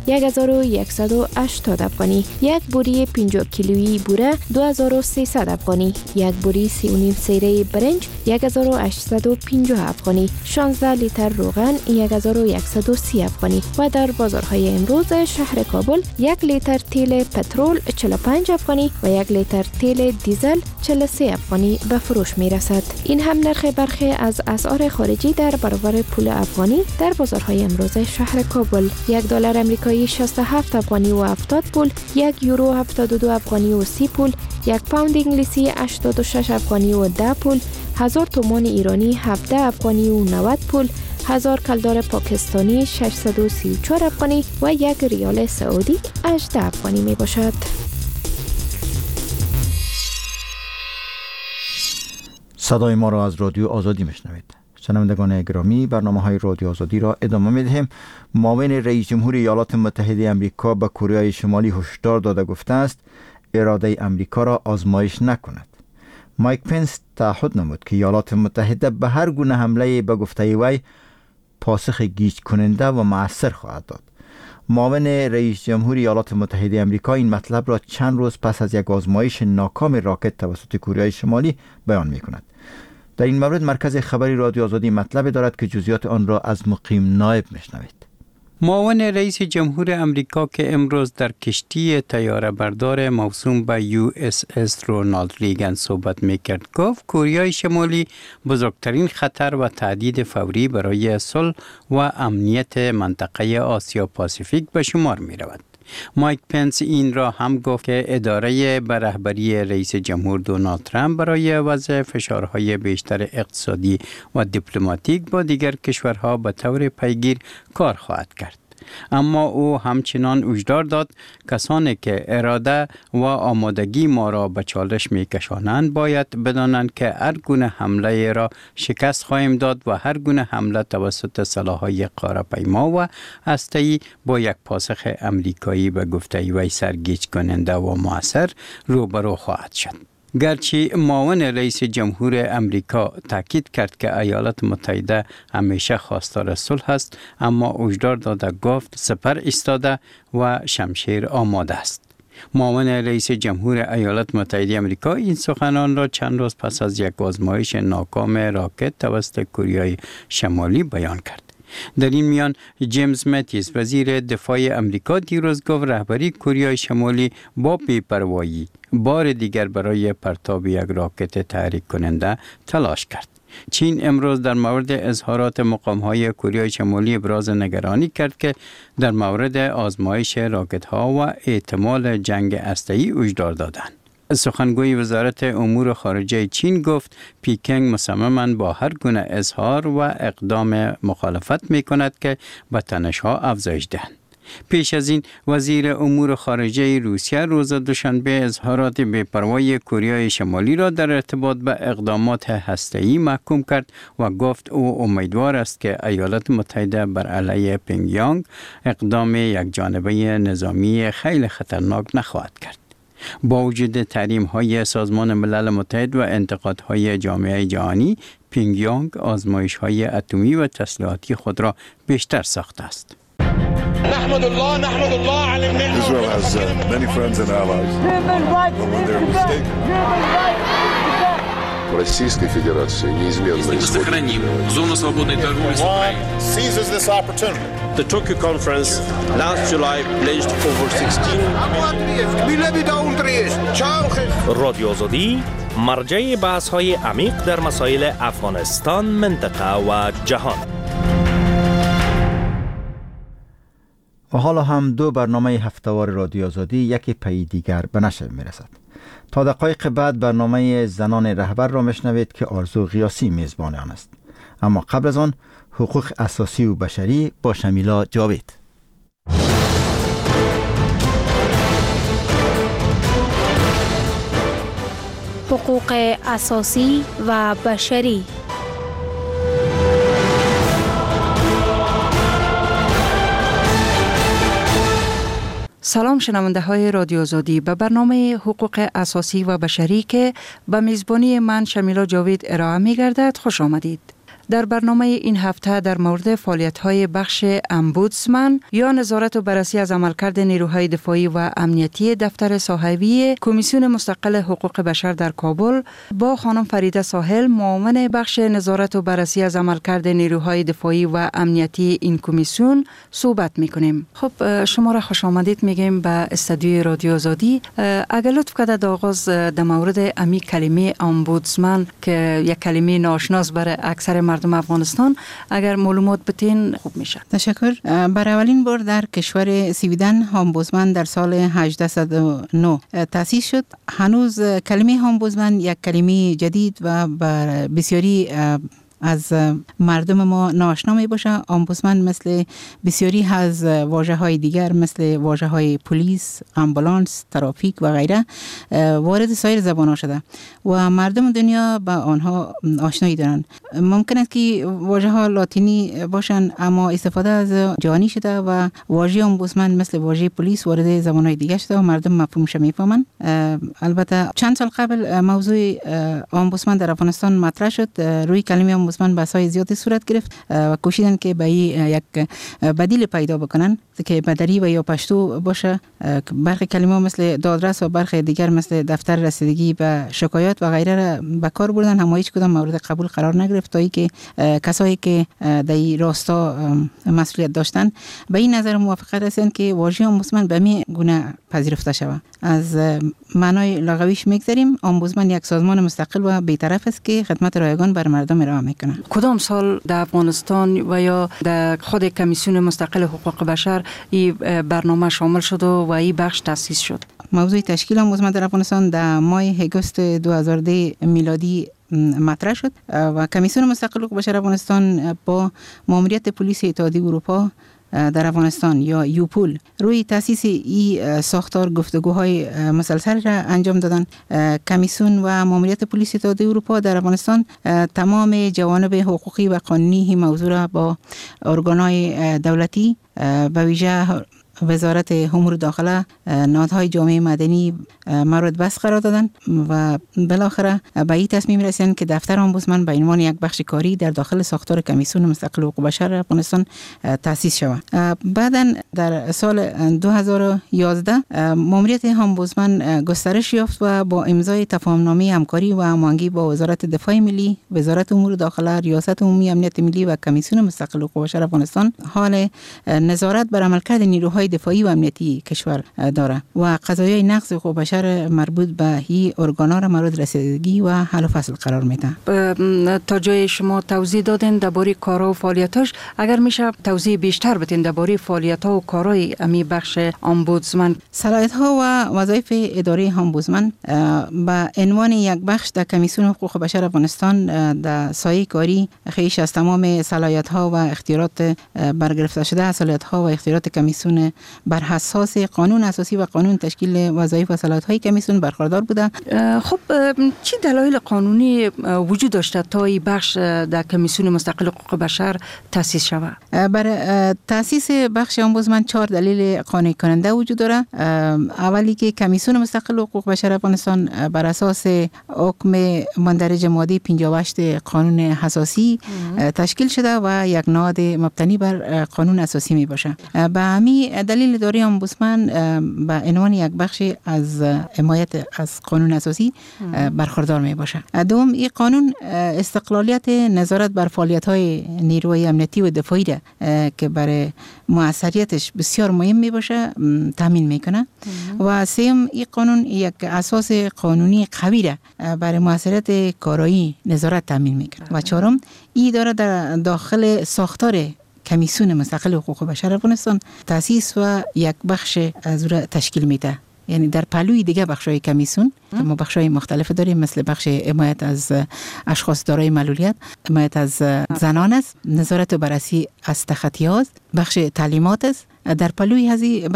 1180 افغانی، یک بوری 50 کیلویی بوره 2300 افغانی، یک بوری 3.5 سیره برنج 1850 افغانی، 16 لیتر روغن 1130 افغانی و در بازارهای امروز شهر کابل 1 لیتر تیل پترول 45 افغانی و 1 لیتر تیل دیزل 43 افغانی به فروش می رسد. این هم نرخ برخی از اسعار خارجی در برابر پول افغانی در بازارهای امروز شهر کابل: 1 دلار آمریکایی 67 افغانی و 70 پول، 1 یورو 72 افغانی و 30 پول، یک پوند انگلیسی 86 افغانی و 10 پول، 1000 تومان ایرانی 17 افغانی و 90 پول، 1000 کلدار پاکستانی 634 افغانی و یک ریال سعودی 18 افغانی می باشد. صدای ما را از رادیو آزادی میشنوید. شنوندگان گرامی، برنامه‌های رادیو آزادی را ادامه می‌دهیم. معاون رئیس جمهور ایالات متحده آمریکا به کره شمالی هشدار داده گفته است اراده آمریکا را آزمایش نکند. مایک پنس تعهد نمود که ایالات متحده به هر گونه حمله به گفته وی پاسخ گیج کننده و مؤثر خواهد داد. معاون رئیس جمهور ایالات متحده آمریکا این مطلب را چند روز پس از یک آزمایش ناکام راکت توسط کره شمالی بیان می‌کند. در این مورد مرکز خبری رادیو آزادی مطلب دارد که جزئیات آن را از مقیم نایب میشنوید. معاون رئیس جمهور امریکا که امروز در کشتی طیاره بردار موسوم به USS رونالد ریگن صحبت میکرد گفت کره شمالی بزرگترین خطر و تهدید فوری برای صلح و امنیت منطقه آسیا پاسیفیک به شمار می رود. مایک پنس این را هم گفت که اداره به رهبری رئیس جمهور دونالد ترامپ برای وضع فشارهای بیشتر اقتصادی و دیپلماتیک با دیگر کشورها به طور پیگیر کار خواهد کرد. اما او همچنان هشدار داد کسانی که اراده و آمادگی ما را به چالش می‌کشانند باید بدانند که هر گونه حمله را شکست خواهیم داد و هر گونه حمله توسط سلاح‌های قاره‌پیما و هسته‌ای با یک پاسخ امریکایی به گفته وی سرگیج کننده و مؤثر روبرو خواهد شد. گرچه معاون رئیس جمهور امریکا تاکید کرد که ایالات متحده همیشه خواستار صلح است، اما هشدار داده گفت سپر ایستاده و شمشیر آماده است. معاون رئیس جمهور ایالات متحده آمریکا این سخنان را چند روز پس از یک آزمایش ناکام راکت توسط کره شمالی بیان کرد. در این میان جیمز متیس وزیر دفاع امریکا دیروز گفت رهبری کره شمالی با بی‌پروایی بار دیگر برای پرتاب یک راکت تحریک کننده تلاش کرد. چین امروز در مورد اظهارات مقام‌های کره شمالی ابراز نگرانی کرد که در مورد آزمایش راکت‌ها و احتمال جنگ هسته‌ای هشدار دادند. سخنگوی وزارت امور خارجه چین گفت پیکنگ مصمماً با هر گونه اظهار و اقدام مخالفت می کند که به تنش‌ها افزایش دهند. پیش از این وزیر امور خارجه روسیه روز دوشنبه اظهارات بی‌پروای کره شمالی را در ارتباط به اقدامات هسته‌ای محکوم کرد و گفت او امیدوار است که ایالات متحده بر علیه پیونگیانگ اقدام یکجانبه نظامی خیلی خطرناک نخواهد کرد. با وجود تحریم‌های سازمان ملل متحد و انتقادهای جامعه جهانی، پیونگیانگ آزمایش‌های اتمی و تسلیحاتی خود را بیشتر ساخته است. نحمد الله على النعمة. Israel has many friends and allies. But when they're mistaken. Российской Федерации неизменно сохраним зону свободной торговли с Украиной. Seizes this opportunity. The Tokyo conference last July pledged over 16 رادیو آزادی مرجع بحث‌های عمیق در مسائل افغانستان، منطقه و جهان. و حالا هم دو برنامه هفته‌وار رادیو آزادی یکی پی دیگر به نشر می‌رسد. تا دقایق بعد برنامه زنان رهبر را میشنوید که آرزو غیاسی میزبان آن است. اما قبل از آن حقوق اساسی و بشری با شمیلا جاوید. حقوق اساسی و بشری. سلام شنونده های رادیو آزادی، به برنامه حقوق اساسی و بشری که به میزبانی من شمیلا جاوید ارائه می گردد خوش آمدید. در برنامه این هفته در مورد فعالیت‌های بخش امبودسمن یا نظارت و بررسی از عملکرد نیروهای دفاعی و امنیتی دفتر صاحبی کمیسیون مستقل حقوق بشر در کابل با خانم فریده ساحل، معاون بخش نظارت و بررسی از عملکرد نیروهای دفاعی و امنیتی این کمیسیون صحبت می‌کنیم. خب شما را خوش آمدید میگیم به استودیوی رادیو آزادی. اگر لطف کنید آغاز در مورد امی کلمه امبودسمن که یک کلمه ناشناس برای اکثر مردم افغانستان اگر معلومات بتین خوب میشه. تشکر. برای اولین بار در کشور سویدن امبودسمن در سال 1809 تأسیس شد. هنوز کلمه امبودسمن یک کلمه جدید و بر بسیاری از مردم ما ناآشنا می باشه. امبودسمن مثل بسیاری از واژه‌های دیگر مثل واژه‌های پلیس، آمبولانس، ترافیک و غیره وارد سایر زبان‌ها شده و مردم دنیا با آنها آشنایی دارند. ممکن است که واژه‌ها لاتینی باشند اما استفاده از جهانی شده و واژه امبودسمن مثل واژه پلیس وارد زبان‌های دیگر شده و مردم مفهومش می‌فهمند. البته چند سال قبل موضوع امبودسمن در افغانستان مطرح شد. روی کلمه امبودسمن بحث‌های زیادی صورت گرفت و کوشیدن که به یک بدیل پیدا بکنن که بدری و یا پشتو باشه. برخی کلمات مثل دادرس و برخی دیگر مثل دفتر رسیدگی به شکایات و غیره را به کار بردن، اما هیچ کدام مورد قبول قرار نگرفت تا اینکه کسایی که در این راستا مسئولیت داشتن به این نظر موافقت رسیدن که واژه امبودسمن به می گونه پذیرفته شود. از معنای لغویش میگذریم. امبودسمن یک سازمان مستقل و بی‌طرف است که خدمت رایگان بر مردم ارائه میکنه. کدام سال در افغانستان و یا در خود کمیسیون مستقل حقوق بشر این برنامه شامل شد و این بخش تأسیس شد؟ موضوع تشکیل امبودسمن در افغانستان در ماه اگست 2010 میلادی مطرح شد و کمیسیون مستقل حقوق بشر افغانستان با ماموریت پلیس اتحادیه اروپا در افغانستان یا یوپول روی تاسیس این ساختار گفتگوهای مسلسل را انجام دادن. کمیسیون و ماموریت پلیس اتحادیه اروپا در افغانستان تمام جوانب حقوقی و قانونی این موضوع را با ارگانهای دولتی به ویژه وزارت امور داخله، نهادهای جامعه مدنی مورد بحث قرار دادن و بالاخره به این تصمیم رسیدن که دفتر امبودسمن به عنوان یک بخش کاری در داخل ساختار کمیسیون مستقل حقوق بشر افغانستان تأسیس شود. بعداً در سال 2011 ماموریت امبودسمن گسترش یافت و با امضای تفاهم‌نامه همکاری و هماهنگی با وزارت دفاع ملی، وزارت امور داخله، ریاست عمومی امنیت ملی و کمیسیون مستقل حقوق بشر افغانستان حال نظارت بر عملکرد نیروهای دفاعی و امنیتی کشور داره و قضایای نقض حقوق بشر مربوط به این ارگانا را مورد رسیدگی و حل و فصل قرار میده. تا جای شما توضیح دادین درباره کارها و فعالیتاش، اگر میشه توضیح بیشتر بدین درباره فعالیت‌ها و کارهای امی بخش امبودسمن. صلاحیت‌ها و وظایف اداره امبودسمن به عنوان یک بخش در کمیسیون حقوق بشر افغانستان در سایه کاری خیش از تمام صلاحیت‌ها و اختیارات برگرفته شده صلاحیت‌ها و اختیارات کمیسیون بر اساس قانون اساسی و قانون تشکیل وظایف و صلاحیت‌های کمیسیون برخوردار بوده. خب چه دلایل قانونی وجود داشته تا این بخش در کمیسیون مستقل حقوق بشر تأسیس شود؟ برای تأسیس بخش امبودسمن 4 دلیل قانع کننده وجود داره. اولی که کمیسیون مستقل حقوق بشر افغانستان بر اساس حکم مندرج ماده 58 قانون اساسی تشکیل شده و یک نهاد مبتنی بر قانون اساسی می باشه. به همین دلیل اداره امبودسمن به عنوان یک بخش از حمایت از قانون اساسی برخوردار می باشه. دوم، این قانون استقلالیت نظارت بر فعالیت‌های نیروی امنیتی و دفاعی را که برای موثریتش بسیار مهم می باشه تامین میکنه. و سوم، این قانون یک اساس قانونی قوی را برای موثریت کارایی نظارت تامین میکنه. و چهارم، این اداره در داخل ساختار کمیسیون مستقل حقوق بشر افغانستان تأسیس و یک بخش از او را تشکیل میده. یعنی در پهلوی دیگه بخشای کمیسیون ما بخشای مختلف داریم، مثل بخش حمایت از اشخاص دارای معلولیت، حمایت از زنان است، نظارت و بررسی از تخطیات، بخش تعلیمات است. در پلوی از این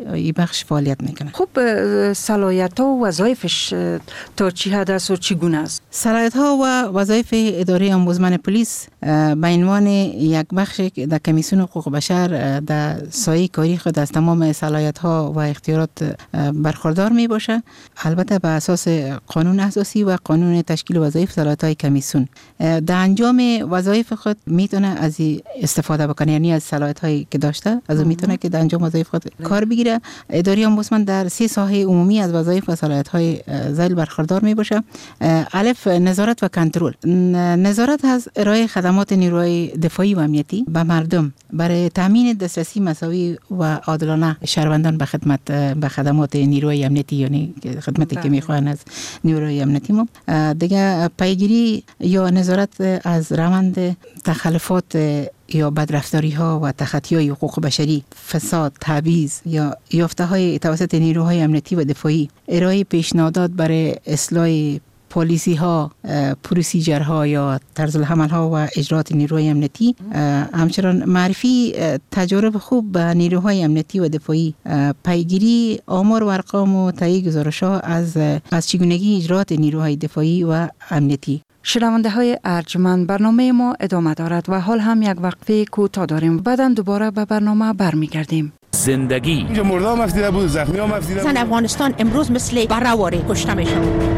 بخش فعالیت میکنه. خب صلاحیت‌ها و وظایفش تا چی حد است و چگونه است؟ صلاحیت‌ها و وظایف اداره امبودسمن پلیس به عنوان یک بخش در کمیسیون حقوق بشر در سایه کاری خود از تمام صلاحیت‌ها و اختیارات برخوردار می باشه، البته به اساس قانون اساسی و قانون تشکیل وظایف صلاحیت‌های کمیسیون. در انجام وظایف خود میتونه از استفاده بکنه، یعنی از صلاحیت‌هایی که داشته از اون میتونه که در انجام وظایف خود کار بگیره. اداره امبودسمن در 3 ساحه عمومی از وظایف و صلاحیت‌های ذیل برخوردار میباشه. الف، نظارت و کنترل. نظارت از ارائه خدمات نیروهای دفاعی و امنیتی به مردم برای تامین دسترسی مساوی و عادلانه شهروندان به خدمات نیروهای امنیتی، یعنی خدمتی که میخوان از نیروهای امنیتی. ما دیگه پیگیری یا نظارت از روند تخلفات یا بدرفتاری ها و تخطی های حقوق بشری، فساد، تبعیض یا یافته های توسط نیروهای امنیتی و دفاعی، ارائه پیشنهادات برای اصلاح پالیسی ها، پروسیجر ها یا طرز العمل ها و اجرات نیروهای امنیتی. همچنان معرفی تجارب خوب به نیروهای امنیتی و دفاعی، پیگیری آمار و ارقام و تهیه گزارش ها از چگونگی اجرات نیروهای دفاعی و امنیتی. شنونده های ارجمند، برنامه ما ادامه دارد و حال هم یک وقفه کوتاه داریم. بعداً دوباره به برنامه برمیگردیم. زندگی اینجا مردم افتیده بود، زخمی هم افتیده بود. زن افغانستان امروز مثل برآوری کشته میشن.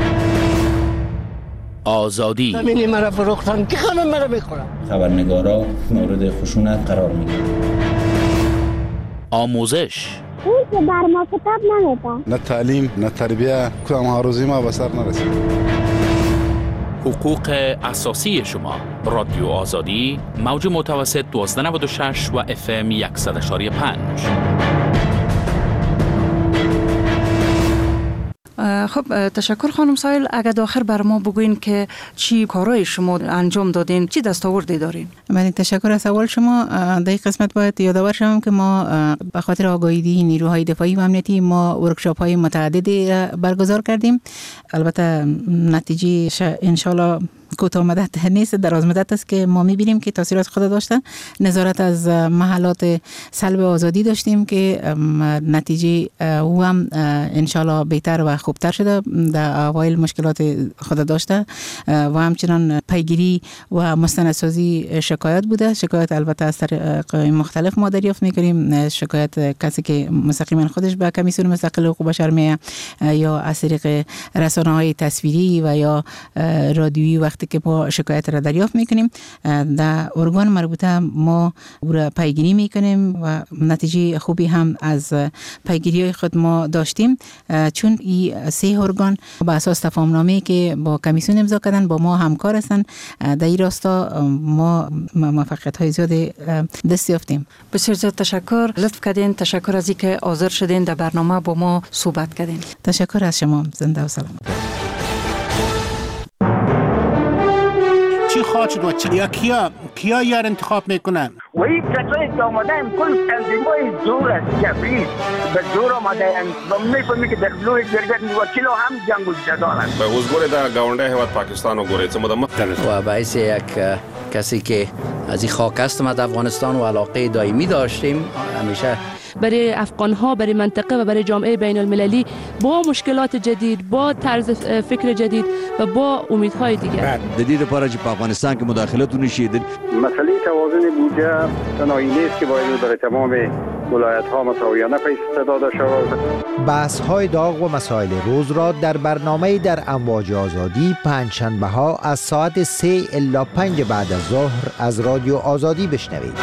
آزادی زمینی مرا فروختن که همه مرا میخورن. خبرنگارا مورد خشونت قرار میگیرن. آموزش اون که بر ما کتاب نمیده. نه تعلیم، نه تربیه، کدام ها روزی ما به سر نرسید. حقوق اساسی شما. رادیو آزادی، موج متوسط 1296 و FM 100.5. خب تشکر خانم سایل. اگر داخل بر ما بگوین که چی کارهای شما انجام دادین، چی دستاوردی دارین؟ من تشکر از سوال شما. در این قسمت باید یادآور شوم که ما به خاطر آگاهی نیروهای دفاعی و امنیتی ما ورکشاپ های متعددی برگزار کردیم. البته نتیجه انشالله کوتاه مدت نیست، دراز مدت است که ما می‌بینیم که تاثیرات خود داشته. نظارت از محلات سلب آزادی داشتیم که نتیجه او هم انشالله بهتر و خوبتر شده، در اوایل مشکلات خود داشته. و همچنان پیگیری و مستندسازی شکایت بوده. شکایت البته از طریق مختلف ما دریافت می‌کنیم. شکایت کسی که مستقیما خودش به کمیسیون مستقل حقوق بشر میه، یا از طریق رسانه‌های تصویری و یا رادیویی وقتی که ما شکایت را دریافت میکنیم، در ارگان مربوطه ما او را پیگیری میکنیم و نتیجه خوبی هم از پیگیری های خود ما داشتیم، چون این 3 ارگان با اساس تفاهمنامه‌ای که با کمیسیون امضا کردن با ما همکار هستند. در این راستا ما موفقیت های زیاد دست یافتیم. بسیار زیاد تشکر. لطف کردین. تشکر از اینکه حاضر شدین در برنامه با ما صحبت کردین. تشکر از شما. زنده و سلامت. چی خواهد شد و یا کیا یار انتخاب میکنن؟ و این کسایی که آمده هم کل تنظیمای زور است، جبری به زور آمده هم و میفهمی که در لوی جرگت وکیل هم جنگ و جدال است. به حضور در گاونده هیواد پاکستان و گوره چه مدام و باعث یک کسی که از این خاک هستم از افغانستان و علاقه دائمی داشتیم، همیشه برای افغان‌ها، برای منطقه و برای جامعه بین المللی با مشکلات جدید، با طرز فکر جدید و با امیدهای دیگر. جدید پاره چې په افغانستان کې مداخلتونه شي. مسئله توازن بودجه تنهایی نیست که باید در تمام ولایت‌ها مساویانه پیش داده شود. بحث‌های داغ و مسائل روز را در برنامه در امواج آزادی پنجشنبه‌ها از ساعت 3 الی 5 بعد از ظهر از رادیو آزادی بشنوید.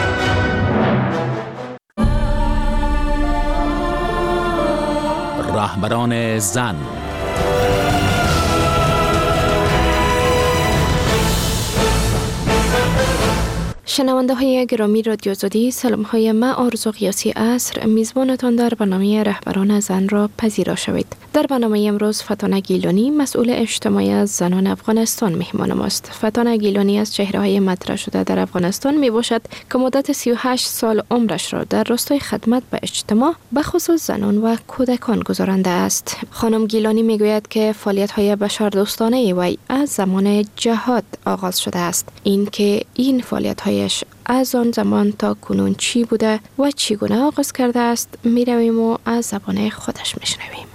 رهبران زن. شنونده های گرامی رادیو آزادی، سلام های من آرزو قیاسی عصر میزبانتان در برنامه رهبران زن را پذیرا شوید. در برنامه امروز فتانه گیلانی مسئول اجتماعی از زنان افغانستان مهمان ماست. فتانه گیلانی از چهره های مطرح شده در افغانستان می باشد که مدت 38 سال عمرش را در راستای خدمت به اجتماع به خصوص زنان و کودکان گذرانده است. خانم گیلانی می گوید که فعالیت های بشردوستانه وی از زمان جهاد آغاز شده است. این که این فعالیت هایش از آن زمان تا کنون چی بوده و چگونه آغاز کرده است می رویم و از زبان خودش می شنویم.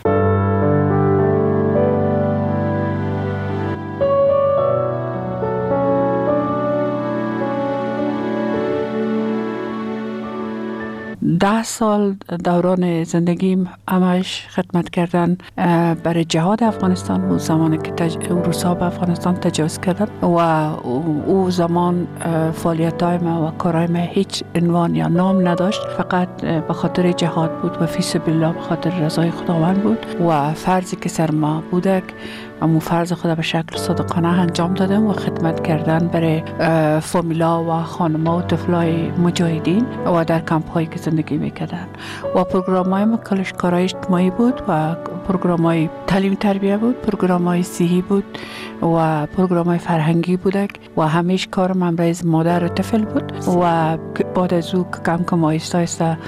10 سال دوران زندگیم همش خدمت کردن برای جهاد افغانستان بود، زمانی که روسا به افغانستان تجاوز کردن و او زمان فعالیت‌های ما و کارهای ما هیچ عنوان یا نام نداشت، فقط به خاطر جهاد بود و فی سبیل الله به خاطر رضای خداوند بود و فرضی که سر ما بودک امو فرض خدا به شکل صادقانه انجام دادم و خدمت کردن برای فامیلا و خانما و طفلای مجاهدین و در کمپ هایی که زندگی میکردن و پروگرام های ما کلش کارهای اجتماعی بود و پروگرام های تعلیم تربیه بود، پروگرام های صحی بود و پروگرام های فرهنگی بودک و همیش کارم امرایز مادر و طفل بود و بعد از او کم کم آیسته آیسته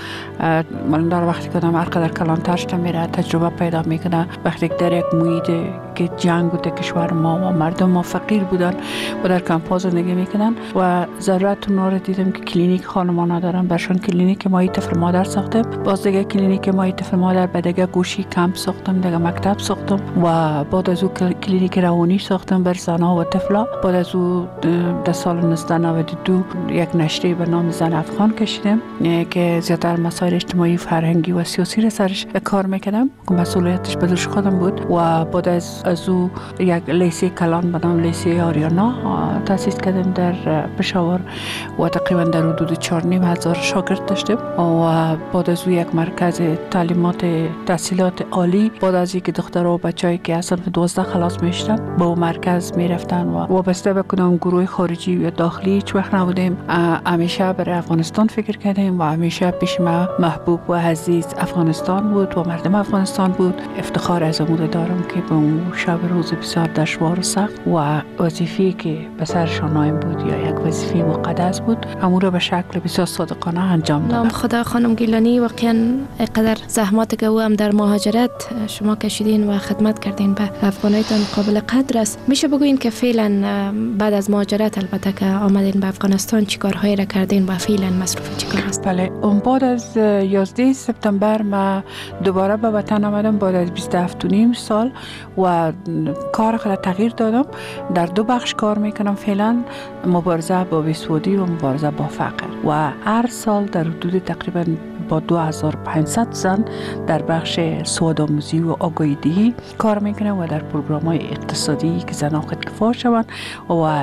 در وقتی که آدم هرقدر کلانتر شده میره تجربه پیدا میکنه. وقتی در یک محیط که جنگ بود کشور ما و مردم ما فقیر بودن و در کمپ ها زندگی میکنن و ضرورت اونها رو دیدم که کلینیک خانما ندارن، برشان کلینیک مای طفل مادر ساختم، باز دیگه کلینیک مای طفل مادر به دیگه گوشی کمپ ساختم، دیگه مکتب ساختم و بعد از او کلینیک روانی ساختم بر زنها و طفلا. بعد از او در سال 1992 یک نشریه به نام زن افغان کشیدم که زیادتر مسائل اجتماعی، فرهنگی و سیاسی را سرش کار میکردم که مسئولیتش به دوش خودم بود و بعد از او یک لیسه کلان به نام لیسه آریانا تأسیس کردم در پشاور و تقریبا در حدود 4,500 شاگرد داشتیم و بعد از او یک مرکز تعلیمات تحصیلات عالی. بعد از اینکه دخترها و بچه‌ای که اصلا 12 خلاص میشدن با اون مرکز میرفتن و وابسته به کدام گروه خارجی یا داخلی هیچ وقت نبودیم. همیشه برای افغانستان فکر کردیم و همیشه پیش ما محبوب و عزیز افغانستان بود و مردم افغانستان بود. افتخار از امور دارم که به اون شب روز بسیار دشوار و سخت و وظیفه‌ای که به سرشان نایم بود یا یک وظیفه مقدس بود امور به شکل بسیار صادقانه انجام دادن. نام خدا خانم گیلانی، واقعا اینقدر زحمات که او هم در مهاجرت شما کشیدین و خدمت کردین به افغانیتان قابل قدر است. میشه بگوین که فعلا بعد از مهاجرت البته که آمدین به افغانستان چی کارهایی را کردین و فعلا مصروف چی کار است؟ بله، اون بعد از 11 سپتامبر ما دوباره به وطن آمدم بعد از 27.5 سال و کار خود تغییر دادم. در 2 بخش کار میکنم فعلا، مبارزه با بیسوادی و مبارزه با فقر و هر سال در حدود تقریبا با 2500 زن در بخش سوادآموزی و آگاهی دهی کار میکنم و در پروگرام‌های اقتصادی که زنان خودکفا شوند و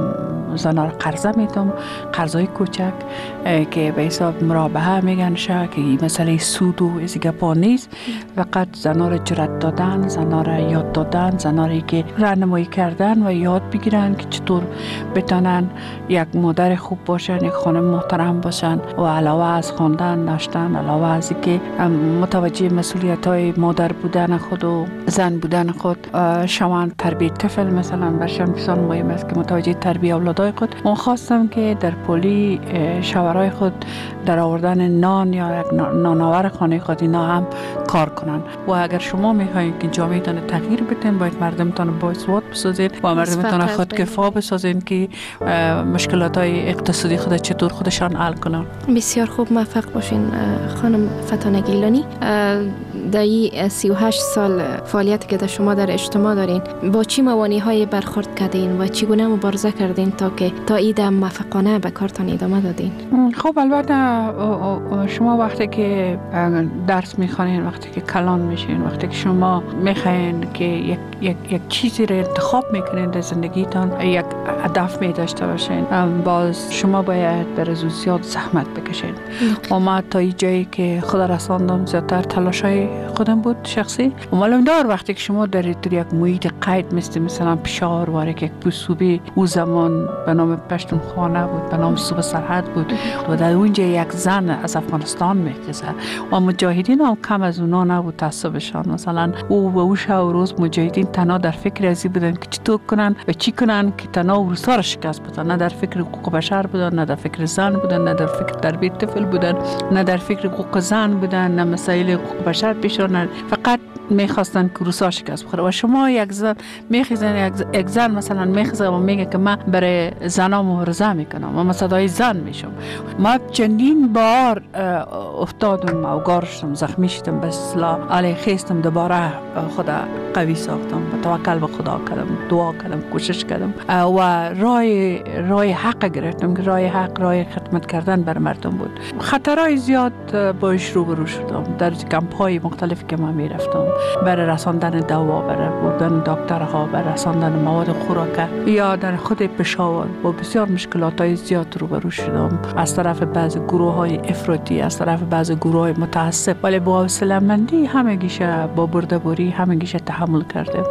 زنان قرضه میدم، قرضای کوچک که به حساب مرابحه میگن شه که این مسئله سود و از گپا نیست، فقط زنان را جرأت دادن، زنان را یاد دادن، زنانی که راهنمایی کردن و یاد بگیرن که چطور بتونن یک مادر خوب باشن، یک خانم محترم باشن و علاوه از خواندن، ناشتن، علاوه از اینکه متوجه مسئولیت‌های مادر بودن خود و زن بودن خود شوند. تربیت طفل مثلا برشان بسیار مهم است که متوجه تربیت اولادای خود. من خواستم که در پلی شوهرای خود در آوردن نان یا یک نانآور خانه خود اینا هم کار کنن و اگر شما میخواهید که جامعهتان تغییر بدین باید مردمتان با سواد بسازید و مردمتان خودکفا بسازین که مشکلات‌های اقتصادی خود چطور خودشان حل کنن. بسیار خوب، موفق باشین خانم فتانه گیلانی. در این 38 سال فعالیتی که شما در اجتماع دارین با چی موانع‌های برخورد کردین و چگونه مبارزه کردین تا ایده موفقانه به کارتان ادامه دادین؟ خب البته شما وقتی که درس میخوانین، وقتی که کلان میشین، وقتی که شما میخواین که یک چیزی رو انتخاب میکنین در زندگیتان، یک هدف می داشته باشین، باز شما باید در از زیاد زحمت بکشین. و ما تا این جایی که خدا رساندم زیادتر تلاشای خودم بود شخصی و معلوم دار وقتی که شما در یک محیط قید مثلا پشاور واره که یک صوبه او زمان به نام پشتونخوا بود، به نام صوبه سرحد بود و در اونجا یک زن از افغانستان میخزه و مجاهدین هم کم از اونا نبود تعصبشان. مثلا او و او شب و روز مجاهدین تنها در فکر ازی بودن که چطور کنن و چی کنن که تنها روسا را شکست بدن، نه در فکر حقوق بشر بودن، نه در فکر زن بودن، نه در فکر تربیت طفل بودن، نه در فکر حقوق زن بودن، نه مسائل حقوق بشر پیش را، فقط میخواستن که روسا شکست بخوره و شما یک زن میخیزن، یک زن مثلا میخیزه و میگه که من برای زنا مبارزه میکنم و من صدای زن میشم. ما چندین بار افتادم و گارشتم، زخمی شدم، به اصطلاح علی خیستم، دوباره خدا قوی ساختم و توکل به خدا کردم، دعا کردم، کوشش کردم و راه حق گرفتم که راه حق راه خدمت کردن بر مردم بود. خطرهای زیاد باش روبرو شدم در کمپ‌های مختلف که من میرفتم برای رساندن دوا، برای بردن دکترها، برای رساندن مواد خوراک یا در خود پشاور با بسیار مشکلات‌های زیاد روبرو شدم از طرف بعضی گروه‌های افراطی، از طرف بعضی گروه‌های متعصب، ولی با حوصله‌مندی همگیشه با برده‌باری همگیشه تحمل کردم.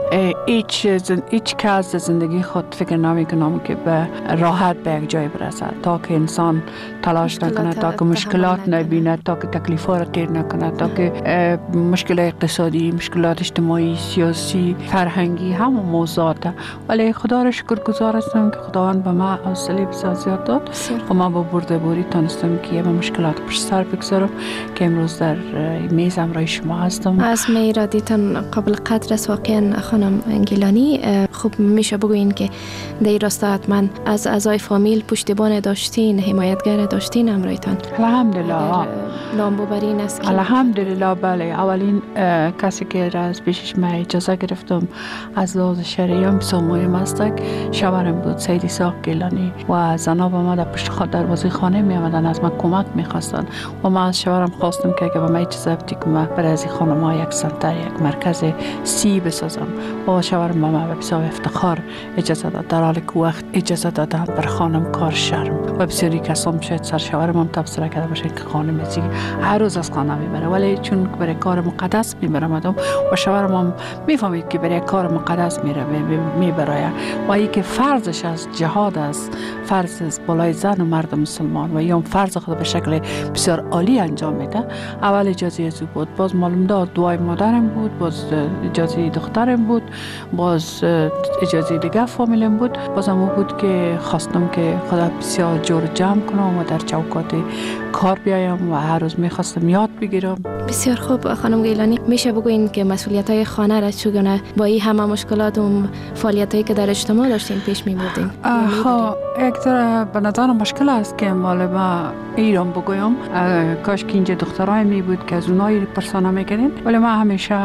هیچ کس زندگی خود فکر نمی‌کنم که به راحت به یک جای برسد تا که انسان تلاش نکنه، تا که مشکلات نبینه، تا که تکلیف‌ها را تیر نکنه، تا که مشکلات اقتصادی، مشکلات اجتماعی، سیاسی، فرهنگی همه موضوعات. ولی خدا را شکرگزار هستم که خداوند به ما حوصله بسیار زیاد داد و ما با برده‌باری تونستم که به مشکلات پشت سر بگذارم که امروز در میز همراه شما هستم. از میرادیتان قابل قدر است واقعا خانم گیلانی. خب میشه بگوین که در راستا حتما از اعضای فامیل پشتیبان داشتین، حمایتگر داشتین همراهتان؟ الحمدلله. نام ببرین است که الحمدلله بله. اولین کسی که از پیشش من اجازه گرفتم از لحاظ شرعی هم بسیار مهم است شوهرم بود، سید اسحاق گیلانی، و زنا با ما در پشت دروازه خانه می آمدن از من کمک می‌خواستن و من از شوهرم خواستم که اگه به من اجازه بدی که من برای از خانم‌ها یک سنتر، یک مرکز سی بسازم و شوهرم به من بسیار افتخار اجازه داد، در حالی که وقت اجازه دادن بر خانم کار شرم و بسیاری کسان شاید سر شوهرم هم تبصره کرده باشه که خانم هر روز از خانه میبره، ولی چون برای کار مقدس میبرم و شوهرم هم میفهمید که برای کار مقدس میبره و ای که فرضش از جهاد است، فرض از بالای زن و مرد مسلمان و یا فرض خود به شکل بسیار عالی انجام میده. اول اجازه از بود، باز معلوم داد دعای مادرم بود، باز اجازه دخترم بود، باز اجازه دیگه فامیلم بود، بازم بود که خواستم که خدا بسیار جور جمع کنم و در چوکات کار بیایم و هر روز میخواستم یاد بگیرم. بسیار خوب خانم گیلانی، میشه بگوین که مسئولیت‌های خانه را چگونه با این همه مشکلات و فعالیتایی که در اجتماع داشتین پیش می‌بردین؟ یک ذره به نظر مشکل است که مال ما ایران بگویم، کاش که اینجا دخترای می بود که از اونایی پرسانه میکردین، ولی ما همیشه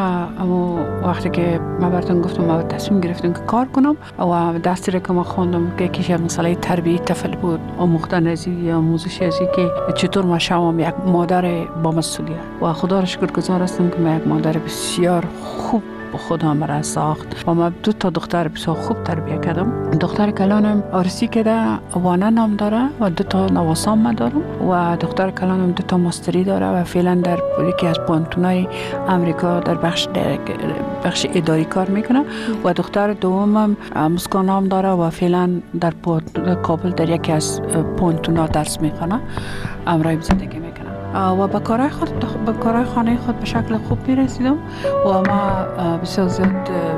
وقتی که ما براتون گفتم ما تصمیم گرفتیم که کار کنم و دستوری که ما خوندم که یکیش مسئله تربیت طفل بود، آموختن ازی، آموزش ازی که چطور ما شوم یک مادر با مسئولیت و خدا را شکرگزار هستم که من یک مادر بسیار خوب با خودم را ساخت و ما 2 دختر بسیار خوب تربیت کردم. دختر کلانم آرسی کرده، وانه نام داره و 2 نواسام من دارم و دختر کلانم 2 ماستری داره و فعلا در یکی از پانتونای امریکا در بخش اداری کار میکنه و دختر دومم مسکان نام داره و فعلا در کابل در یکی از پانتونا درس میخونه، امرای زندگی میکنه و به کارهای خانه خود به شکل خوب میرسیدم و ما بسیار زیاد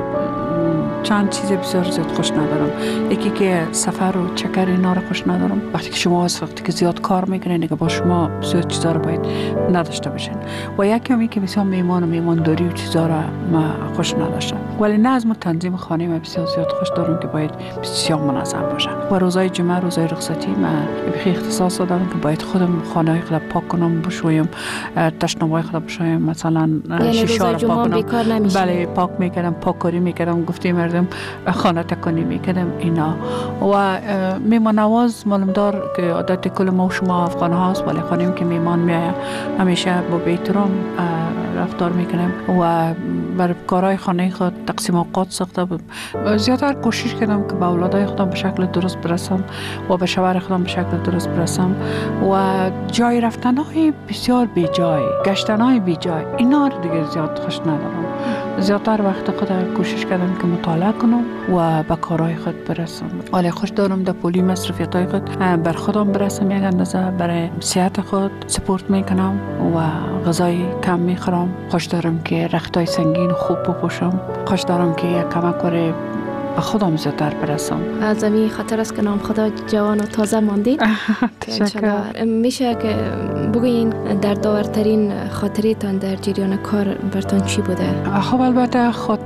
چند چیز بسیار زیاد خوش ندارم. یکی که سفر و چکر اینا رو خوش ندارم. وقتی که شما وقتی که زیاد کار میکنین دیگه با شما بسیار چیزا رو باید نداشته باشین و یکی همی که بسیار میمانداری و چیزا رو ما خوش نداشتم. ولی نظم و تنظیم خانه ما بسیار زیاد خوش دارم که باید بسیار منظم باشه و روزای جمعه، روزای رخصتی من بخیر اختصاص دادم که باید خودم خانه خودم پاک کنم، بشویم، تشنابای خودم بشویم، مثلا شیشه رو پاک کنم. بله پاک میکردم، پاککاری میکردم، گفتیم مردم خانه تکانی میکردم اینا و میمان نواز معلوم دار که عادت کل ما و شما افغان هاست، ولی خانیم که میمان میایه همیشه با بی‌احترام رفتار میکنم و بر کارهای خانه خود تقسیم اوقات ساخته بود. زیادتر کوشش کردم که به اولادای خودم به شکل درست برسم و به شوهر خودم به شکل درست برسم و جای رفتنهای بسیار بی جای، گشتنهای بی جای اینا رو دیگه زیاد خوش ندارم. زیادتر وقت خود کوشش کردم که مطالعه کنم و به کارهای خود برسم. ولی خوش دارم در پولی مصرفیت‌های خود بر خودم برسم، یک اندازه برای صحت خود سپورت میکنم و غذای کم میخورم. خوش دارم که رختای سنگین خوب بپوشم. خوش دارم که یک کمک به خودم زودتر برسم. از این خاطر است که نام خدا جوان و تازه ماندید. تشکر. میشه که بگوین در داورترین خاطریتان در جریان کار برتان چی بوده؟ خب البته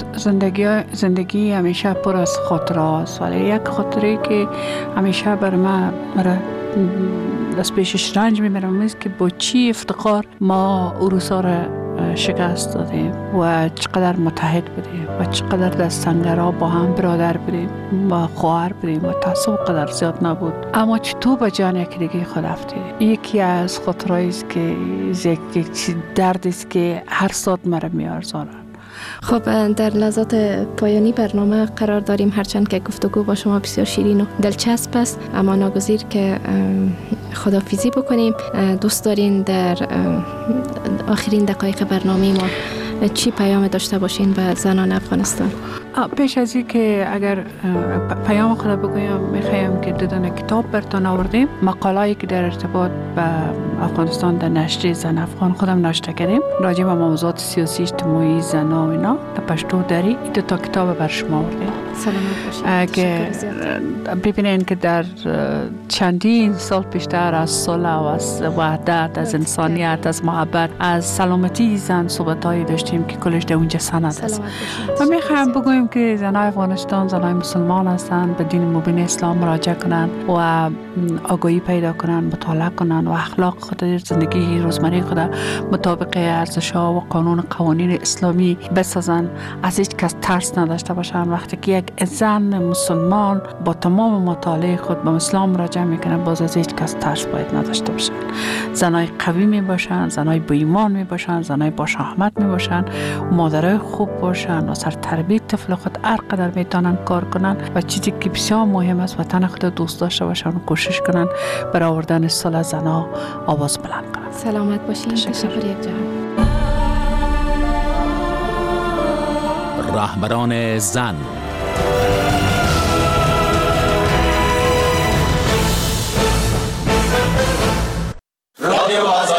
زندگی همیشه پر از خاطره است، ولی یک خاطره که همیشه بر مرا از پیشش رنج میبرم است که با چی افتخار ما اروسا را شکست دادیم و چقدر متحد بودیم و چقدر در سنگرها با هم برادر بودیم و خواهر بودیم و تعصب قدر زیاد نبود، اما چطور به جان یکی دیگه خود رفتیم. یکی از خاطرهایی است که یک دردی است که هر ساعت مرا میارزانه. خب در لحظات پایانی برنامه قرار داریم، هرچند که گفتگو با شما بسیار شیرین و دلچسب است، اما ناگزیر که خداحافظی بکنیم. دوست دارین در آخرین دقایق برنامه ما چی پیام داشته باشین به زنان افغانستان؟ پیش از این که اگر پیام خود بگویم، میخوایم که دو کتاب برتون آوردیم، مقاله‌ای که در ارتباط به افغانستان در نشریه زن افغان خودم نوشته کردیم راجع به موضوعات سیاسی اجتماعی زنان و اینا در پشتو دری. این دو تا کتاب بر شما آوردیم. سلامت باشید. که ببینین که در چندین سال پیشتر از صلح و از وحدت، از انسانیت، از محبت، از سلامتی زن صحبت‌هایی داشتیم که کلش در اونجا سند است. و میخوایم بگویم که زنای افغانستان زنای مسلمان هستند، به دین مبین اسلام مراجعه کنند و آگاهی پیدا کنند، مطالعه کنند و اخلاق خود زندگی روزمره خود مطابق ارزش‌ها و قوانین اسلامی بسازند. از هیچ کس ترس نداشته باشند. وقتی که یک زن مسلمان با تمام مطالعه خود به اسلام مراجعه میکنه، باز از هیچ کس ترس باید نداشته باشند. زنای قوی می باشند، زنای با ایمان می باشند، زنای با شهامت می باشند، مادرای خوب باشند و سر تربیت طفل خود هر قدر میتونن کار کنن و چیزی که بسیار مهم است وطن خود دوست داشته باشن و کوشش کنن برای آوردن صلح زنها آواز بلند کنن. سلامت باشین. تشکر یک جهان. رهبران زن. رادیو